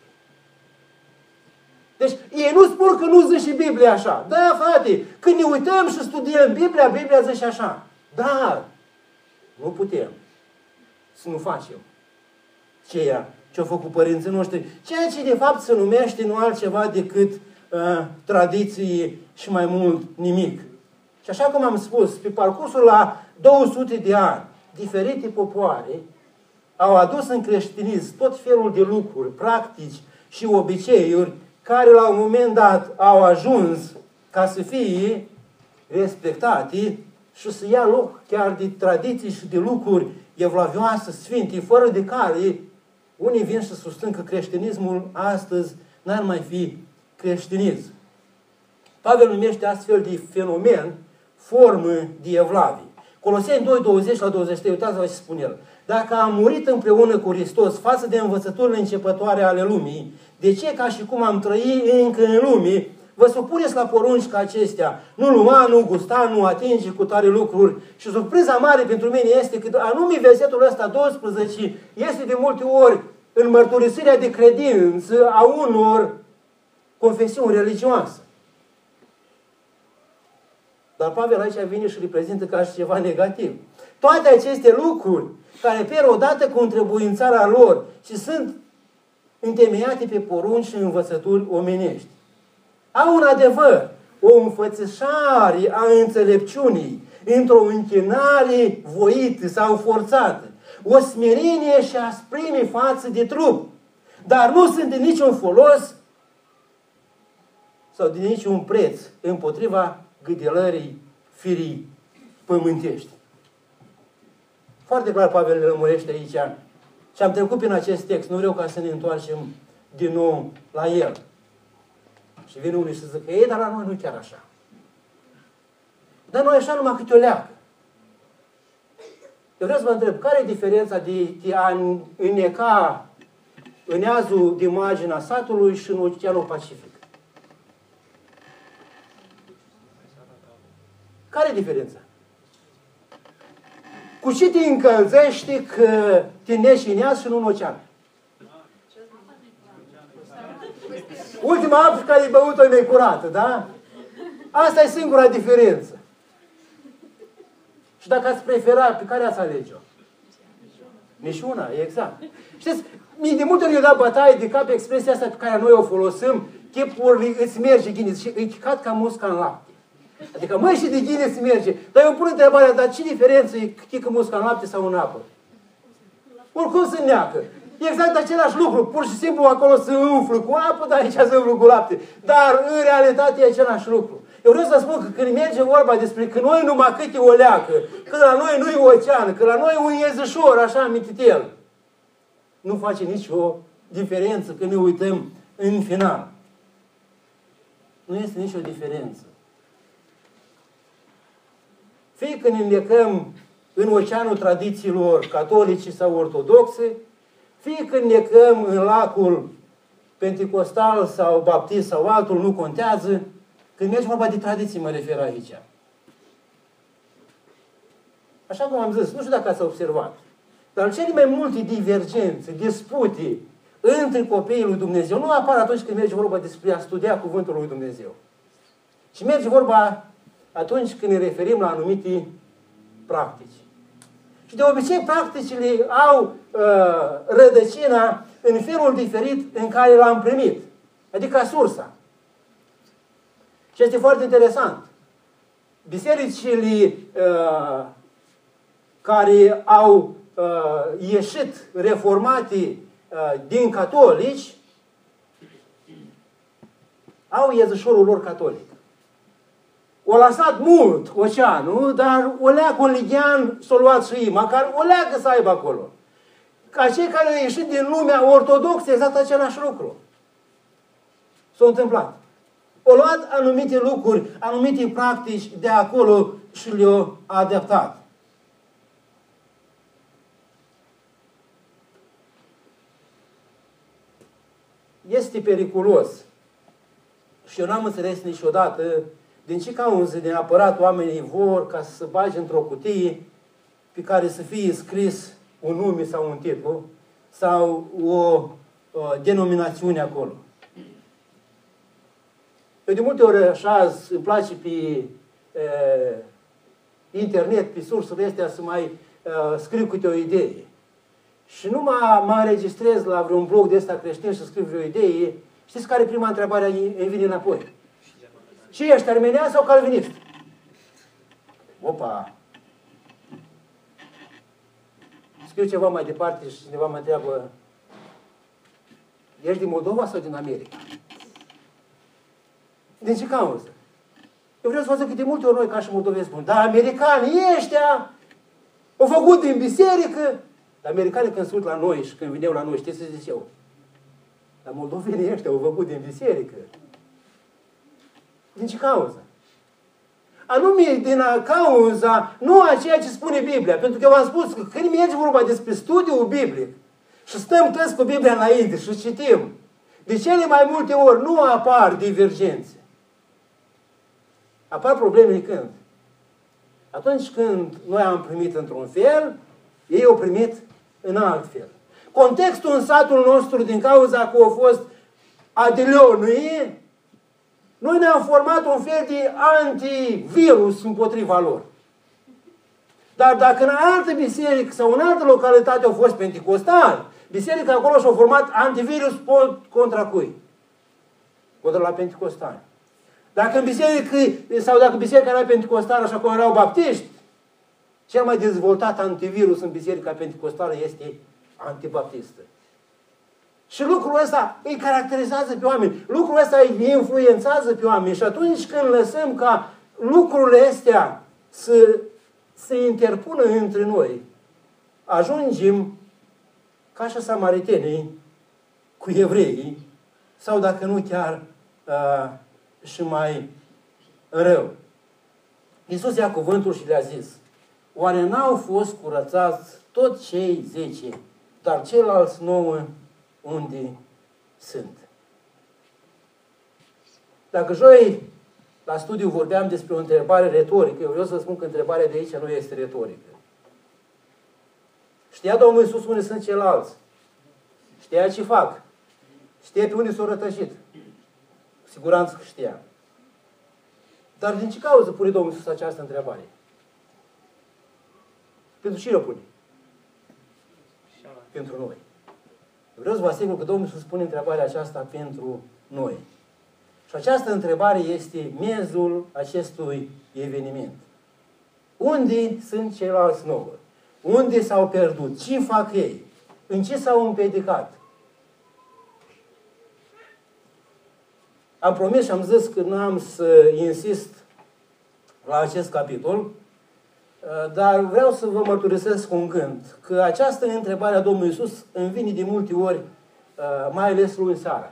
Deci, ei nu spun că nu zice Biblia așa. Da, frate, când ne uităm și studiem Biblia, Biblia zice așa. Dar nu putem să nu facem ceea ce au făcut părinții noștri. Ceea ce de fapt se numește nu altceva decât tradiție și mai mult nimic. Și așa cum am spus, pe parcursul la 200 de ani, diferite popoare au adus în creștinism tot felul de lucruri, practici și obiceiuri care la un moment dat au ajuns ca să fie respectate și să ia loc chiar de tradiții și de lucruri evlavioase, sfinte, fără de care unii vin și susțin că creștinismul astăzi n-ar mai fi creștinism. Pavel numește astfel de fenomen formă de evlavie. Coloseni 2:20 la 23, uitați-vă ce spune el. Dacă am murit împreună cu Hristos față de învățăturile începătoare ale lumii, de ce, ca și cum am trăit încă în lume, vă supuneți la porunci ca acestea? Nu lua, nu gusta, nu atinge cu tare lucruri. Și surpriza mare pentru mine este că anume versetul ăsta 12 este de multe ori în mărturisirea de credință a unor confesiuni religioase. Dar Pavel aici vine și reprezintă ca și ceva negativ. Toate aceste lucruri care pierd odată cu întrebuințarea lor și sunt întemeiate pe porunci și învățături omenești. Au un adevăr, o înfățișare a înțelepciunii într-o închinare voită sau forțată, o smerenie și asprime față de trup, dar nu sunt de niciun folos sau de niciun preț împotriva gâdelării firii pământești. Foarte clar Pavel le lămurește aici și am trecut prin acest text, nu vreau ca să ne întoarcem din nou la el. Și vine unul și zice, ei, dar la noi nu chiar așa. Dar noi așa numai câte o leacă. Eu vreau să vă întreb, care e diferența de a înneca în azul din marginea satului și în Oceanul Pacific? Care e diferența? Cu ce te încălzești că te nești în iaz și nu în ocean? Ultima apă care ai băut-o e necurată, da? Asta e singura diferență. Și dacă ați prefera, pe care ați alege-o? Niciuna, exact. Știți, mie de multe ori eu dat bătaie de cap expresia asta pe care noi o folosim, chipul îți merge ghiniț și îi cad ca musca în lapte. Adică, măi, și de ghine îți merge. Dar eu pun întrebarea, dar ce diferență e chică musca în lapte sau în apă? Oricum se neacă. E exact același lucru. Pur și simplu acolo se umflă cu apă, dar aici se umflă cu lapte. Dar în realitate e același lucru. Eu vreau să spun că când merge vorba despre că noi numai câte o leacă, că la noi nu e ocean, că la noi e un iezișor, așa mititel, nu face nicio diferență când ne uităm în final. Nu este nicio diferență. Fie că ne înnecăm în oceanul tradițiilor catolice sau ortodoxe, fie că înnecăm în lacul penticostal sau baptist sau altul, nu contează. Când mergi vorba de tradiții, mă refer aici. Așa cum am zis, nu știu dacă ați observat, dar cele mai multe divergențe, dispute între copiii lui Dumnezeu nu apar atunci când merge vorba despre a studia cuvântul lui Dumnezeu. Și merge vorba atunci când ne referim la anumite practici. Și de obicei practicile au rădăcina în felul diferit în care l-am primit. Adică sursa. Și este foarte interesant. Bisericile care au ieșit reformate din catolici au iezușorul lor catolic. O lăsat mult oceanul, dar o leagă un lighean s-o luat și ei, măcar o leagă să aibă acolo. Ca cei care au ieșit din lumea ortodoxă, exact același lucru. S-a întâmplat. Au luat anumite lucruri, anumite practici de acolo și le-au adaptat. Este periculos. Și eu n-am înțeles niciodată din ce cauză neapărat oamenii vor ca să se bage într-o cutie pe care să fie scris un nume sau un titlu sau o denominațiune acolo. Eu de multe ori așa îmi place pe internet, pe sursele astea să mai scriu câte o idee. Și nu mă înregistrez la vreun blog de ăsta creștin și scriu vreo idee. Știți care e prima întrebare îmi vine înapoi? Și ești armenian sau calvinist? Opa! Scriu ceva mai departe și cineva mă întreabă: ești din Moldova sau din America? Din ce cauză? Eu vreau să vă zic că de multe ori noi ca și moldoveni spun: dar americanii ăștia au făcut din biserică. Dar americanii când se uit la noi și când vineau la noi, știți ce ziceau? Dar moldovenii ăștia au făcut din biserică. Din ce cauză? Anume din cauza, nu a ceea ce spune Biblia. Pentru că eu v-am spus că când merge vorba despre studiul biblic și stăm toți cu Biblia înainte și citim, de cele mai multe ori nu apar divergențe. Apar problemele când? Atunci când noi am primit într-un fel, ei au primit în alt fel. Contextul în satul nostru, din cauza că au fost adelionii, noi ne-am format un fel de antivirus împotriva lor. Dar dacă în altă biserică sau în altă localitate au fost penticostali, biserica acolo și-a format antivirus contra cui? Contra la penticostali. Dacă în biserică, sau dacă biserica era penticostală și acolo erau baptiști, cel mai dezvoltat antivirus în biserica penticostală este antibaptistă. Și lucrul ăsta îi caracterizează pe oameni. Lucrul ăsta îi influențează pe oameni. Și atunci când lăsăm ca lucrurile astea să se interpună între noi, ajungem ca și samaritenii cu evreii, sau dacă nu chiar și mai rău. Iisus ia cuvântul și le-a zis: oare n-au fost curățați toți cei 10, dar ceilalți 9 unde sunt? Dacă joi la studiu vorbeam despre o întrebare retorică, eu vreau să spun că întrebarea de aici nu este retorică. Știa Domnul Iisus unde sunt ceilalți. Știa ce fac. Știa pe unde s-au rătășit. Cu siguranță că știa. Dar din ce cauză pune Domnul Iisus această întrebare? Pentru cine o pune? Pentru noi. Eu vreau să vă asigur că Domnul Iisus pune întrebarea aceasta pentru noi. Și această întrebare este miezul acestui eveniment. Unde sunt ceilalți 9? Unde s-au pierdut? Ce fac ei? În ce s-au împiedicat? Am promis și am zis că nu am să insist la acest capitol, dar vreau să vă mărturisesc un gând, că această întrebare a Domnului Iisus îmi vine de multe ori, mai ales luni seara.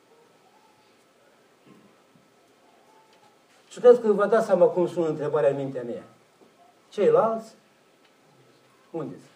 Și cred că vă dați seama cum sună întrebarea în mintea mea. Ceilalți, unde sunt?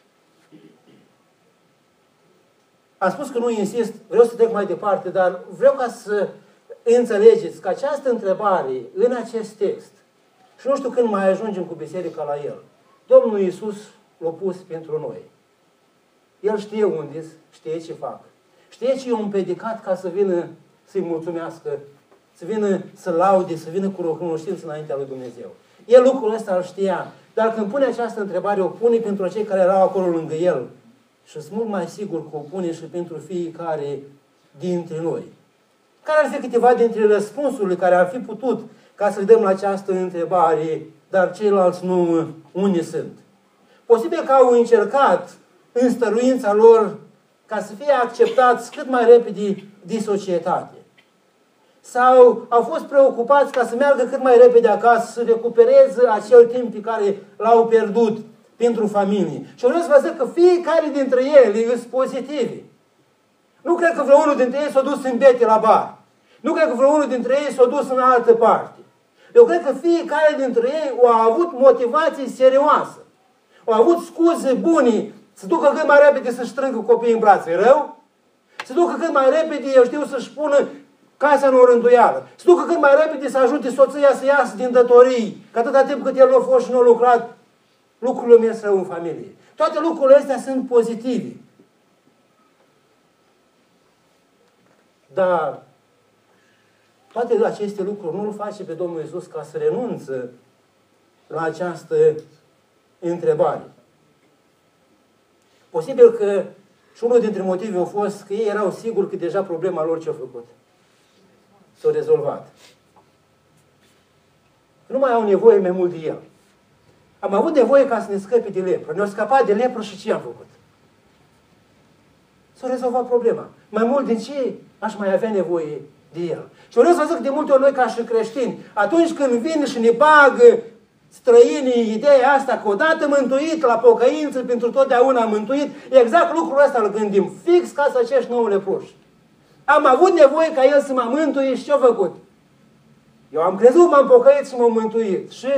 Am spus că nu insist, vreau să trec mai departe, dar vreau ca să înțelegeți că această întrebare în acest text, și nu știu când mai ajungem cu biserica la el, Domnul Iisus l-a pus pentru noi. El știe unde știe ce fac. Știe ce i-a împiedicat ca să vină să-i mulțumească, să vină să laude, să vină cu cunoștință înaintea lui Dumnezeu. El lucrul ăsta îl știa. Dar când pune această întrebare, o pune pentru cei care erau acolo lângă el. Și sunt mult mai sigur că o pune și pentru fiecare dintre noi. Care ar fi câteva dintre răspunsurile care ar fi putut ca să dăm la această întrebare, dar ceilalți nu unde sunt? Posibil că au încercat în stăruința lor ca să fie acceptați cât mai repede de societate. Sau au fost preocupați ca să meargă cât mai repede acasă, să recupereze acel timp pe care l-au pierdut pentru familie. Și vreau să vă zic că fiecare dintre ele sunt pozitivi. Nu cred că vreunul dintre ei s-a dus în bete la bar. Nu cred că vreunul dintre ei s-a dus în altă parte. Eu cred că fiecare dintre ei au avut motivații serioase. Au avut scuze bune să ducă cât mai repede să-și strângă copiii în brațe. E rău? Să ducă cât mai repede, eu știu, să-și pună casa în orânduială. Să ducă cât mai repede să ajute soția să iasă din datorii. Că atâta timp cât el nu a fost și nu a lucrat, lucrurile mers rău în familie. Toate lucrurile astea sunt pozitive. Dar toate aceste lucruri nu îl face pe Domnul Iisus ca să renunță la această întrebare. Posibil că și unul dintre motive a fost că ei erau siguri că deja problema lor ce-a făcut. S-a rezolvat. Nu mai au nevoie mai mult de el. Am avut nevoie ca să ne scape de lepră. Ne-au scăpat de lepră și ce am făcut? S-a rezolvat problema. Mai mult din ce aș mai avea nevoie de el. Și vreau să zic de multe ori noi ca și creștini, atunci când vin și ne bagă străinii ideea asta că odată mântuit, la pocăință, pentru totdeauna mântuit, exact lucrul ăsta îl gândim, fix ca să acești nou leproși. Am avut nevoie ca el să mă mântuie și ce-a făcut? Eu am crezut, m-am pocăit și m-am mântuit. Și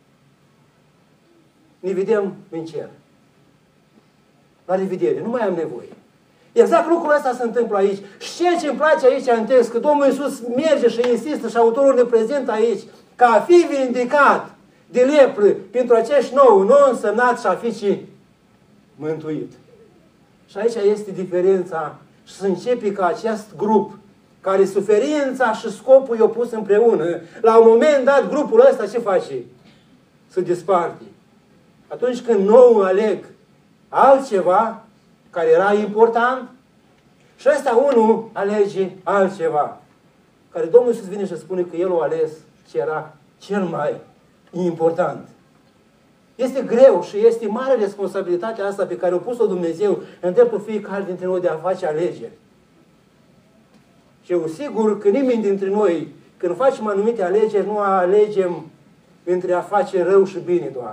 ne vedem în cer. La revedere, nu mai am nevoie. Exact lucrul ăsta se întâmplă aici. Și ceea ce îmi place aici în text, că Domnul Iisus merge și insistă și autorul ne prezintă aici, că a fi vindecat de lepră pentru acești nou, nu însemnat și a fi și mântuit. Și aici este diferența și să începe ca acest grup, care suferința și scopul i-au pus împreună, la un moment dat grupul ăsta ce face? Se desparte. Atunci când nou aleg altceva care era important și ăsta unul alege altceva. Care Domnul Iisus vine și spune că El a ales ce era cel mai important. Este greu și este mare responsabilitatea asta pe care o pus-o Dumnezeu în dreptul fiecare dintre noi de a face alegeri. Și eu sigur că nimeni dintre noi, când facem anumite alegeri, nu alegem între a face rău și bine doar.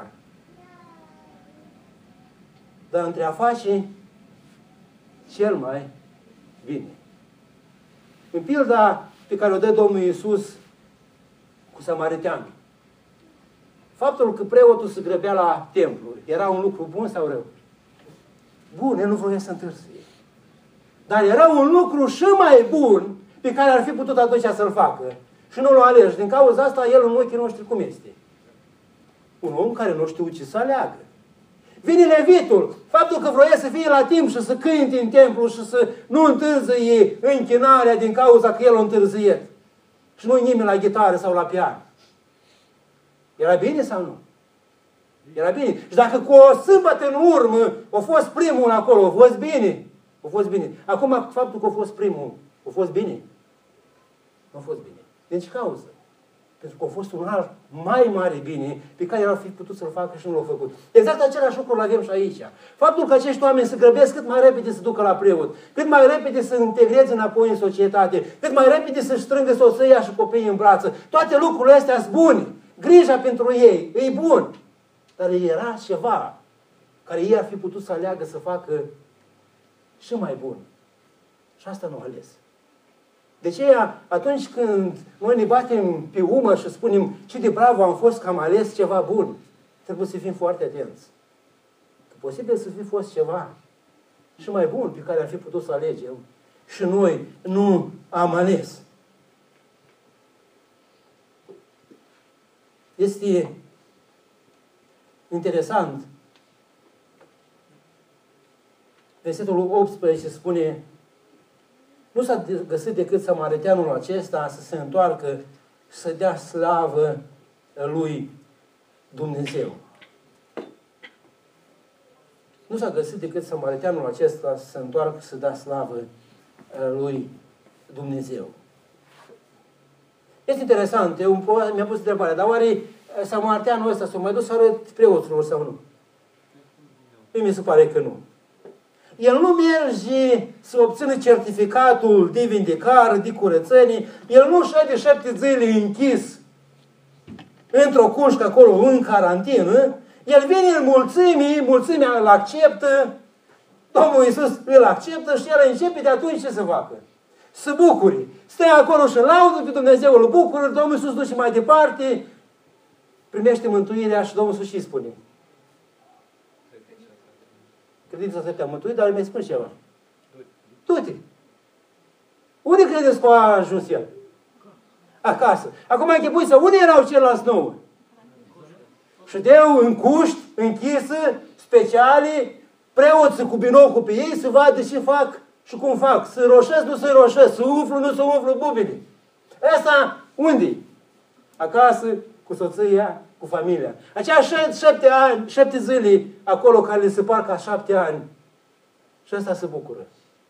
Dar între a face cel mai bine. În pilda pe care o dă Domnul Iisus cu samariteanul. Faptul că preotul se grăbea la templu era un lucru bun sau rău? Bun, el nu vroia să întârzie. Dar era un lucru și mai bun pe care ar fi putut atunci să-l facă. Și nu l-a ales. Din cauza asta, el în ochii noștri cum este? Un om care nu știu ce să aleagă. Vine levitul. Faptul că vroia să fie la timp și să cânte în templu și să nu întârzie închinarea din cauza că el a întârziet. Și nu-i nimeni la gitară sau la pian. Era bine sau nu? Era bine. Și dacă cu o sâmbătă în urmă a fost primul acolo, a fost bine. A fost bine. Acum, faptul că a fost primul, a fost bine? Nu a fost bine. Din ce cauză? Pentru că a fost un alt mai mare bine pe care el ar fi putut să-l facă și nu l-a făcut. Exact același lucru l-avem și aici. Faptul că acești oameni se grăbesc cât mai repede să ducă la preot, cât mai repede să integreze înapoi în societate, cât mai repede să-și strângă soția și copiii în brață, toate lucrurile astea sunt bune. Grija pentru ei e bun. Dar era ceva care ei ar fi putut să aleagă să facă și mai bun. Și asta nu a ales. De aceea, atunci când noi ne batem pe umăr și spunem ce de bravo am fost că am ales ceva bun, trebuie să fim foarte atenți. Că posibil să fi fost ceva și mai bun pe care ar fi putut să alegem și noi nu am ales. Este interesant. Versetul 18 spune: nu s-a găsit decât samariteanul acesta să se întoarcă și să dea slavă lui Dumnezeu. Nu s-a găsit decât samariteanul acesta să se întoarcă să dea slavă lui Dumnezeu. Este interesant, mi-a pus întrebarea, dar oare samariteanul ăsta s-a mai dus să arăt preoților sau nu? Mi se pare că nu. El nu merge să obțină certificatul de vindecare, de curățenie, el nu șade 7 zile închis într-o cușcă acolo, în carantină, el vine în mulțimea îl acceptă, Domnul Iisus îl acceptă și el începe de atunci ce să facă? Să bucure. Stă acolo și laudă pe Dumnezeu, îl bucură, Domnul Iisus duce mai departe, primește mântuirea și Domnul Iisus și spune. Credința să te-a mântuit, dar mi-ai spus ceva. Du-te. Unde credeți că a ajuns el? Acasă. Acum închipui să unde erau ceilalți 9? Ședeau în cuști, închisă, speciale, preoții cu binocul pe ei să vadă ce fac și cum fac. Să roșesc, nu să roșesc, să umflu, nu să umflu bubile. Asta unde? Acasă, cu soția, cu familia. Aceia 7 zile acolo care le se par ca 7 ani. Și ăsta se bucură.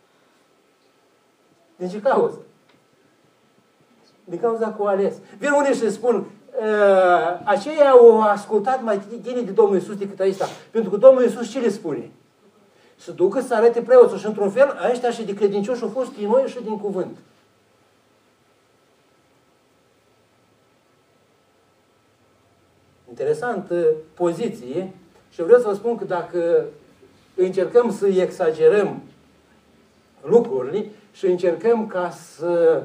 Din ce cauză? Din cauza că o ales. Vin unii și spun, aceia au ascultat mai bine de Domnul Iisus decât ăsta. Pentru că Domnul Iisus ce le spune? Să ducă să arate preotul și într-un fel, ăștia și de credincioși au fost din noi și din cuvânt. Interesantă poziție și vreau să vă spun că dacă încercăm să exagerăm lucrurile și încercăm ca să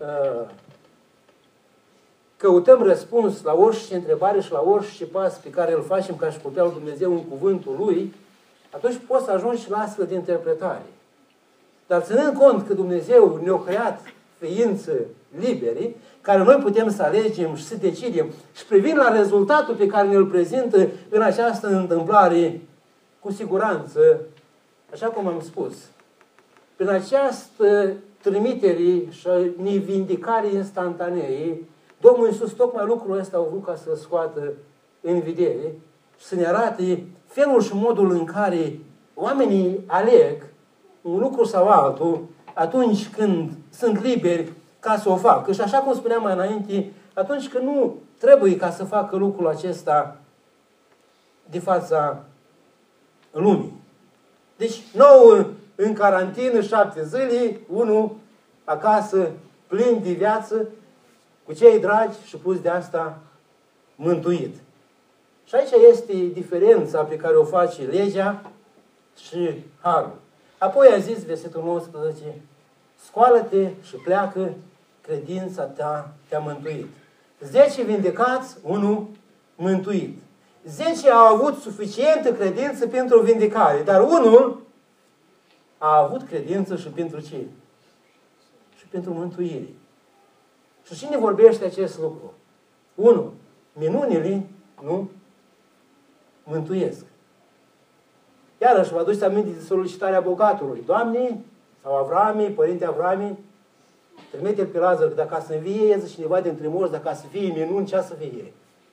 căutăm răspuns la orice întrebare și la orice pas pe care îl facem ca și copilul Dumnezeu în cuvântul Lui, atunci poți să ajungi și la astfel de interpretare. Dar ținând cont că Dumnezeu ne-a creat ființe libere, care noi putem să alegem și să decidem și privind la rezultatul pe care ne-l prezintă în această întâmplare, cu siguranță, așa cum am spus, prin această trimitere și nevindicare instantanee, Domnul Iisus tocmai lucrul ăsta a vrut ca să-l scoată în vedere și să ne arate felul și modul în care oamenii aleg un lucru sau altul atunci când sunt liberi ca să o facă. Și așa cum spuneam mai înainte, atunci când nu trebuie ca să facă lucrul acesta de fața lumii. Deci, 9 în carantină, 7 zile, 1 acasă, plin de viață, cu cei dragi și plus de asta mântuit. Și aici este diferența pe care o face legea și harul. Apoi a zis versetul 19, scoală-te și pleacă, credința ta te-a mântuit. 10 vindecați, 1 mântuit. 10 au avut suficientă credință pentru vindecare, dar unul a avut credință și pentru ce? Și pentru mântuire. Și cine vorbește acest lucru? 1. Minunile nu mântuiesc. Iarăși vă aduceți aminte de solicitarea bogatului. Doamne, sau Avrame, părinte Avrame, trimite-l pe Lazar, că dacă să învie, iese cineva dintre morți, dacă să fie minuni, ce să fie?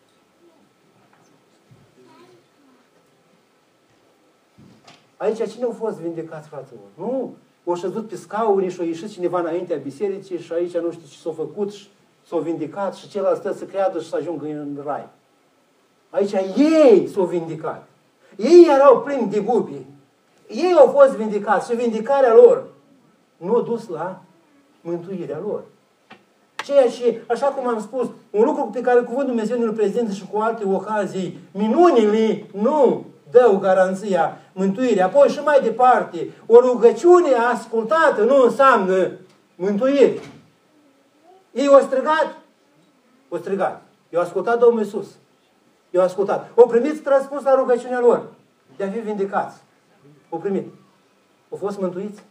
Aici cine au fost vindecați, fraților? Nu, o șezut pe scaune și a ieșit cineva înaintea bisericii și aici nu știu ce s-a făcut și s-a vindecat și celălalt stă să creadă și să ajungă în rai. Aici ei s-au vindecat. Ei erau plini de bubii. Ei au fost vindecați și vindecarea lor nu a dus la mântuirea lor. Ceea ce, așa cum am spus, un lucru pe care Cuvântul Dumnezeu ne-l prezintă și cu alte ocazii, minunile nu dau garanția mântuirii. Apoi și mai departe, o rugăciune ascultată nu înseamnă mântuire. Ei au strigat? Au strigat. I-au ascultat Domnul Iisus. I-au ascultat. Au primit răspuns la rugăciunea lor de a fi vindecați. Au primit. Au fost mântuiți?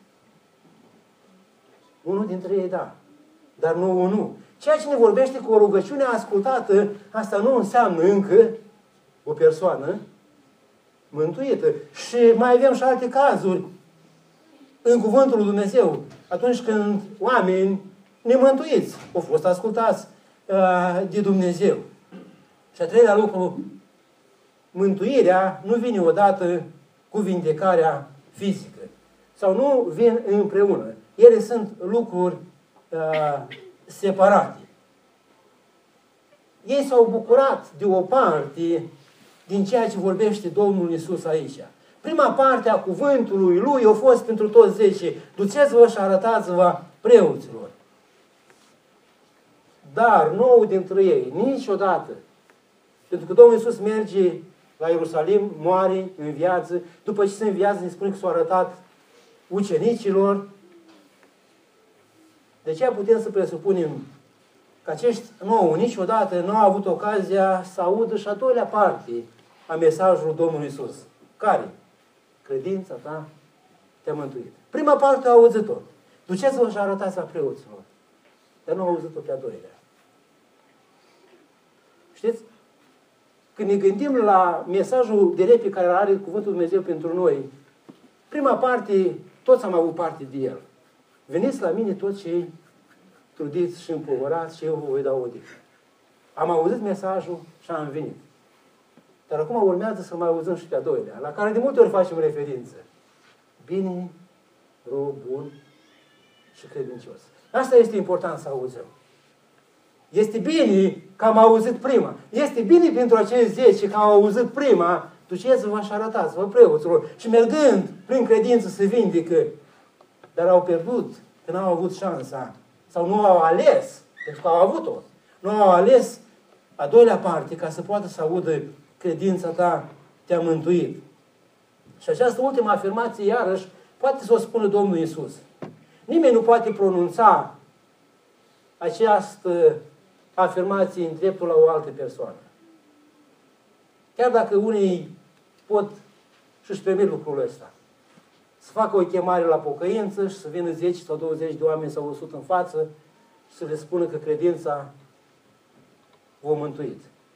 Unul dintre ei, da. Dar nu unul. Ceea ce ne vorbește cu o rugăciune ascultată, asta nu înseamnă încă o persoană mântuită. Și mai avem și alte cazuri în Cuvântul lui Dumnezeu. Atunci când oameni nemântuiți au fost ascultați de Dumnezeu. Și a treilea lucru mântuirea nu vine odată cu vindecarea fizică. Sau nu vin împreună. Ele sunt lucruri separate. Ei s-au bucurat de o parte din ceea ce vorbește Domnul Iisus aici. Prima parte a cuvântului Lui a fost pentru toți 10. Duceți-vă și arătați-vă preoților. Dar 9 dintre ei, niciodată, pentru că Domnul Iisus merge la Ierusalim, moare, înviază, după ce se înviază, ne spune că s-a arătat ucenicilor. De ce putem să presupunem că acești 9 niciodată nu au avut ocazia să audă și a doilea parte a mesajului Domnului Iisus? Care? Credința ta te-a mântuit. Prima parte au auzit-o. Duceți-vă și arătați-vă preoților. Dar nu au auzit-o pe a doilea. Știți? Când ne gândim la mesajul direct pe care are Cuvântul Dumnezeu pentru noi, prima parte, toți am avut parte de el. Veniți la mine toți cei trudiți și împovărați și eu vă voi da odihnă. Am auzit mesajul și am venit. Dar acum urmează să mai auzim și pe a doilea, la care de multe ori facem referință. Bine, rob bun și credincios. Asta este important să auzim. Este bine că am auzit prima. Este bine pentru acești 10 că au auzit prima. Duceți-vă și arătați-vă preoților. Și mergând prin credință se vindecă. Dar au pierdut, că n-au avut șansa. Sau nu au ales, pentru că au avut-o. Nu au ales a doilea parte ca să poată să audă credința ta te-a mântuit. Și această ultimă afirmație, iarăși, poate să o spună Domnul Iisus. Nimeni nu poate pronunța această afirmație în dreptul la o altă persoană. Chiar dacă unii pot și-și permit lucrul ăsta. Să facă o chemare la pocăință și să vină 10 sau 20 de oameni sau 100 în față și să le spună că credința v-a mântuit.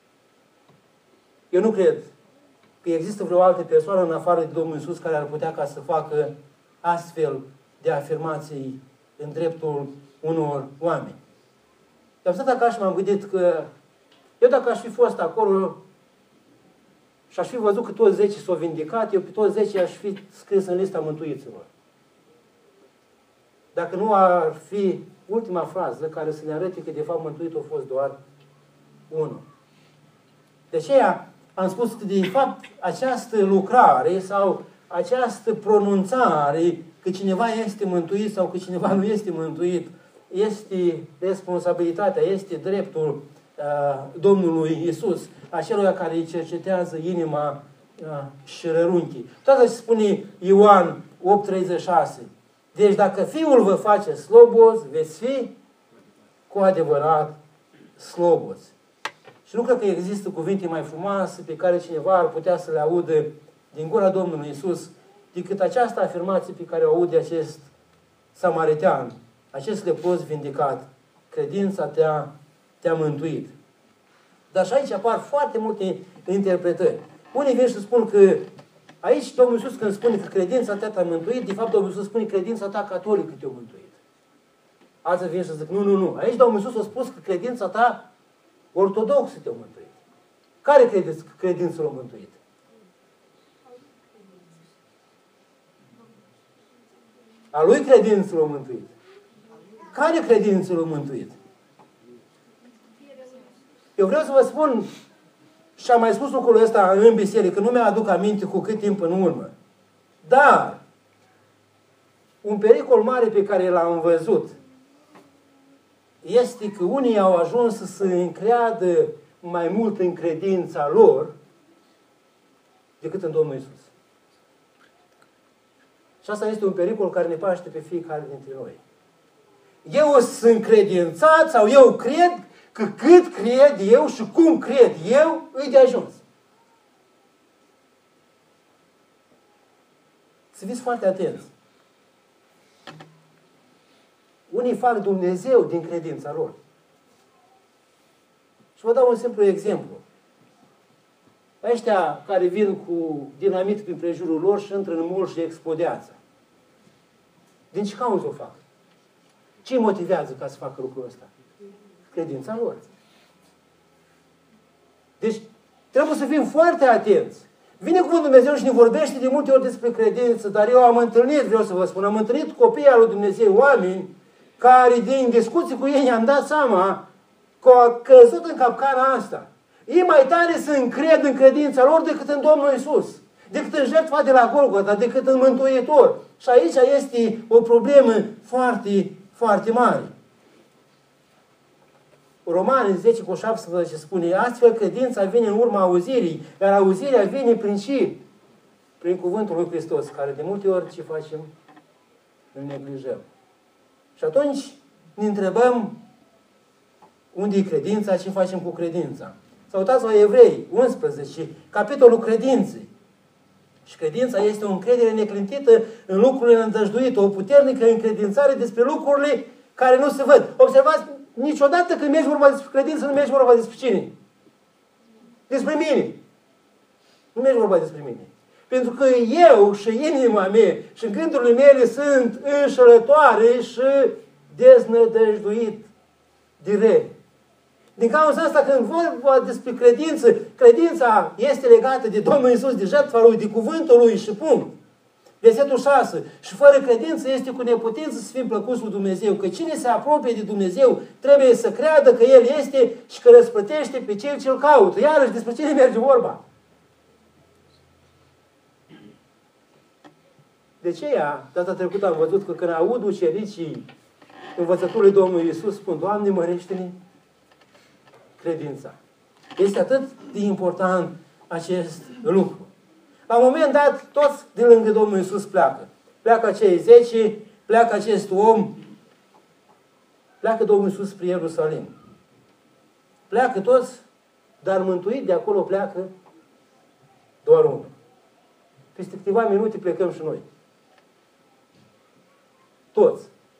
Eu nu cred că există vreo altă persoană în afară de Domnul Iisus care ar putea ca să facă astfel de afirmații în dreptul unor oameni. Dar am stat acasă și m-am gândit că eu dacă aș fi fost acolo și aș fi văzut că toți 10 s-au vindecat, eu pe toți 10 aș fi scris în lista mântuiților. Dacă nu ar fi ultima frază care să ne arate că de fapt mântuitul a fost doar unul. De aceea am spus că de fapt această lucrare sau această pronunțare că cineva este mântuit sau că cineva nu este mântuit este responsabilitatea, este dreptul Domnului Iisus, acelui care îi cercetează inima și rărunchii. Toată ce spune Ioan 8:36. Deci dacă Fiul vă face slobozi, veți fi cu adevărat slobozi. Și nu cred că există cuvinte mai frumoase pe care cineva ar putea să le audă din gura Domnului Iisus decât această afirmație pe care o aude acest samaritean, acest lepros vindecat. Credința te-a mântuit. Dar și aici apar foarte multe interpretări. Unii vin și spun că aici Domnul Iisus când spune că credința ta te-a mântuit, de fapt Domnul Iisus spune că credința ta catolică te-a mântuit. Alții vin și zic, nu. Aici Domnul Iisus a spus că credința ta ortodoxă te-a mântuit. Care credeți că credința l-a mântuit? A lui credința l-a mântuit. Care credință l-a mântuit? Eu vreau să vă spun, și am mai spus lucrul ăsta în biserică, nu mi-aduc aminte cu cât timp în urmă. Dar, un pericol mare pe care l-am văzut este că unii au ajuns să se încreadă mai mult în credința lor decât în Domnul Iisus. Și asta este un pericol care ne paște pe fiecare dintre noi. Eu sunt încredințat sau eu cred că cât cred eu și cum cred eu, îi de ajuns. Să fiți foarte atenți. Unii fac Dumnezeu din credința lor. Și vă dau un simplu exemplu. Ăștia care vin cu dinamit prin prejurul lor și intră în mol și explodează. Din ce cauză o fac? Ce îi motivează ca să facă lucrul ăsta? Credința lor. Deci, Trebuie să fim foarte atenți. Vine Cuvântul Dumnezeu și ne vorbește de multe ori despre credință, dar eu am întâlnit, vreau să vă spun, am întâlnit copii al lui Dumnezeu, oameni care din discuții cu ei ne-am dat seama că au căzut în capcana asta. Ei mai tare se încred în credința lor decât în Domnul Iisus, decât în jertfa de la Golgota, decât în Mântuitor. Și aici este o problemă foarte, foarte mare. Romani 10:17 spune, astfel credința vine în urma auzirii, iar auzirea vine prin și? Prin cuvântul lui Hristos, care de multe ori ce facem? Îl neglijăm. Și atunci ne întrebăm unde e credința, ce facem cu credința. Să uitați-vă Evrei 11, capitolul credinței. Și credința este o încredere neclintită în lucrurile îndăjduite, o puternică încredințare despre lucrurile care nu se văd. Observați, niciodată când mergi vorba despre credință, nu mergi vorba despre cine? Despre mine. Nu mergi vorba despre mine. Pentru că eu și inima mea și gândurile mele sunt înșelătoare și deznădăjduit de rele. Din cauza asta, când vorba despre credință, credința este legată de Domnul Iisus, de jertfa Lui, de cuvântul Lui și punct. Versetul 6. Și fără credință este cu neputință să fim plăcuți lui Dumnezeu. Că cine se apropie de Dumnezeu trebuie să creadă că El este și că răsplătește pe cel ce-L caută. Iarăși, despre cine merge vorba? De aceea, data trecută am văzut că când aud ucenicii învățăturii Domnului Iisus, spun, Doamne, mărește-ne credința. Este atât de important acest lucru. La un moment dat, toți de lângă Domnul Iisus pleacă. Pleacă cei 10, pleacă acest om, pleacă Domnul Iisus spre Ierusalim. Pleacă toți, dar mântuit de acolo pleacă doar unul. Peste câteva minute plecăm și noi. Toți.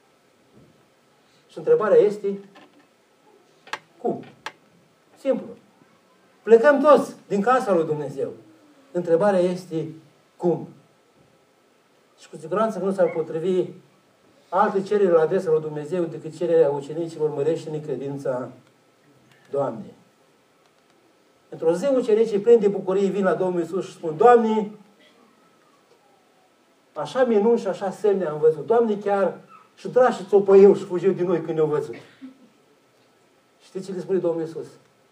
Și întrebarea este, cum? Simplu. Plecăm toți din casa lui Dumnezeu. Întrebarea este, cum? Și cu siguranță nu s-ar potrivi alte cereri la adresa lui Dumnezeu decât cererea ucenicilor, mărește-ne credința Doamne. Într-o zi ucenicii plini de bucurie vin la Domnul Iisus și spun, Doamne, așa minuni și așa semne am văzut. Doamne, chiar și dragi și țopăieu și fugiu din noi când ne-au văzut. Știți ce le spune Domnul Iisus?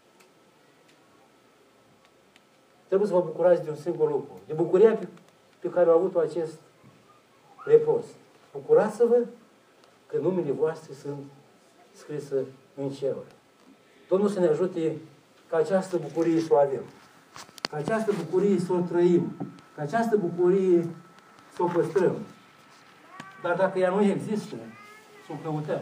Trebuie să vă bucurați de un singur lucru. De bucuria pe care au avut-o acest lepros. Bucurați-vă că numele voastre sunt scrise în ceruri. Domnul să ne ajute ca această bucurie să o avem. Ca această bucurie să o trăim. Ca această bucurie să o păstrăm. Dar dacă ea nu există, să o căutăm.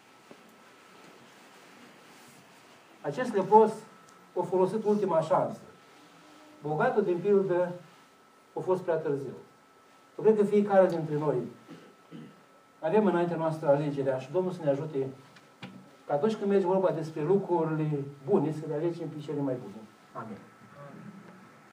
Acest lepros a folosit ultima șansă. Bogatul din pildă a fost prea târziu. Eu cred că fiecare dintre noi avem înaintea noastră alegerea și Domnul să ne ajute că atunci când merge vorba despre lucrurile bune, să le alegem pe cele mai bune. Amin.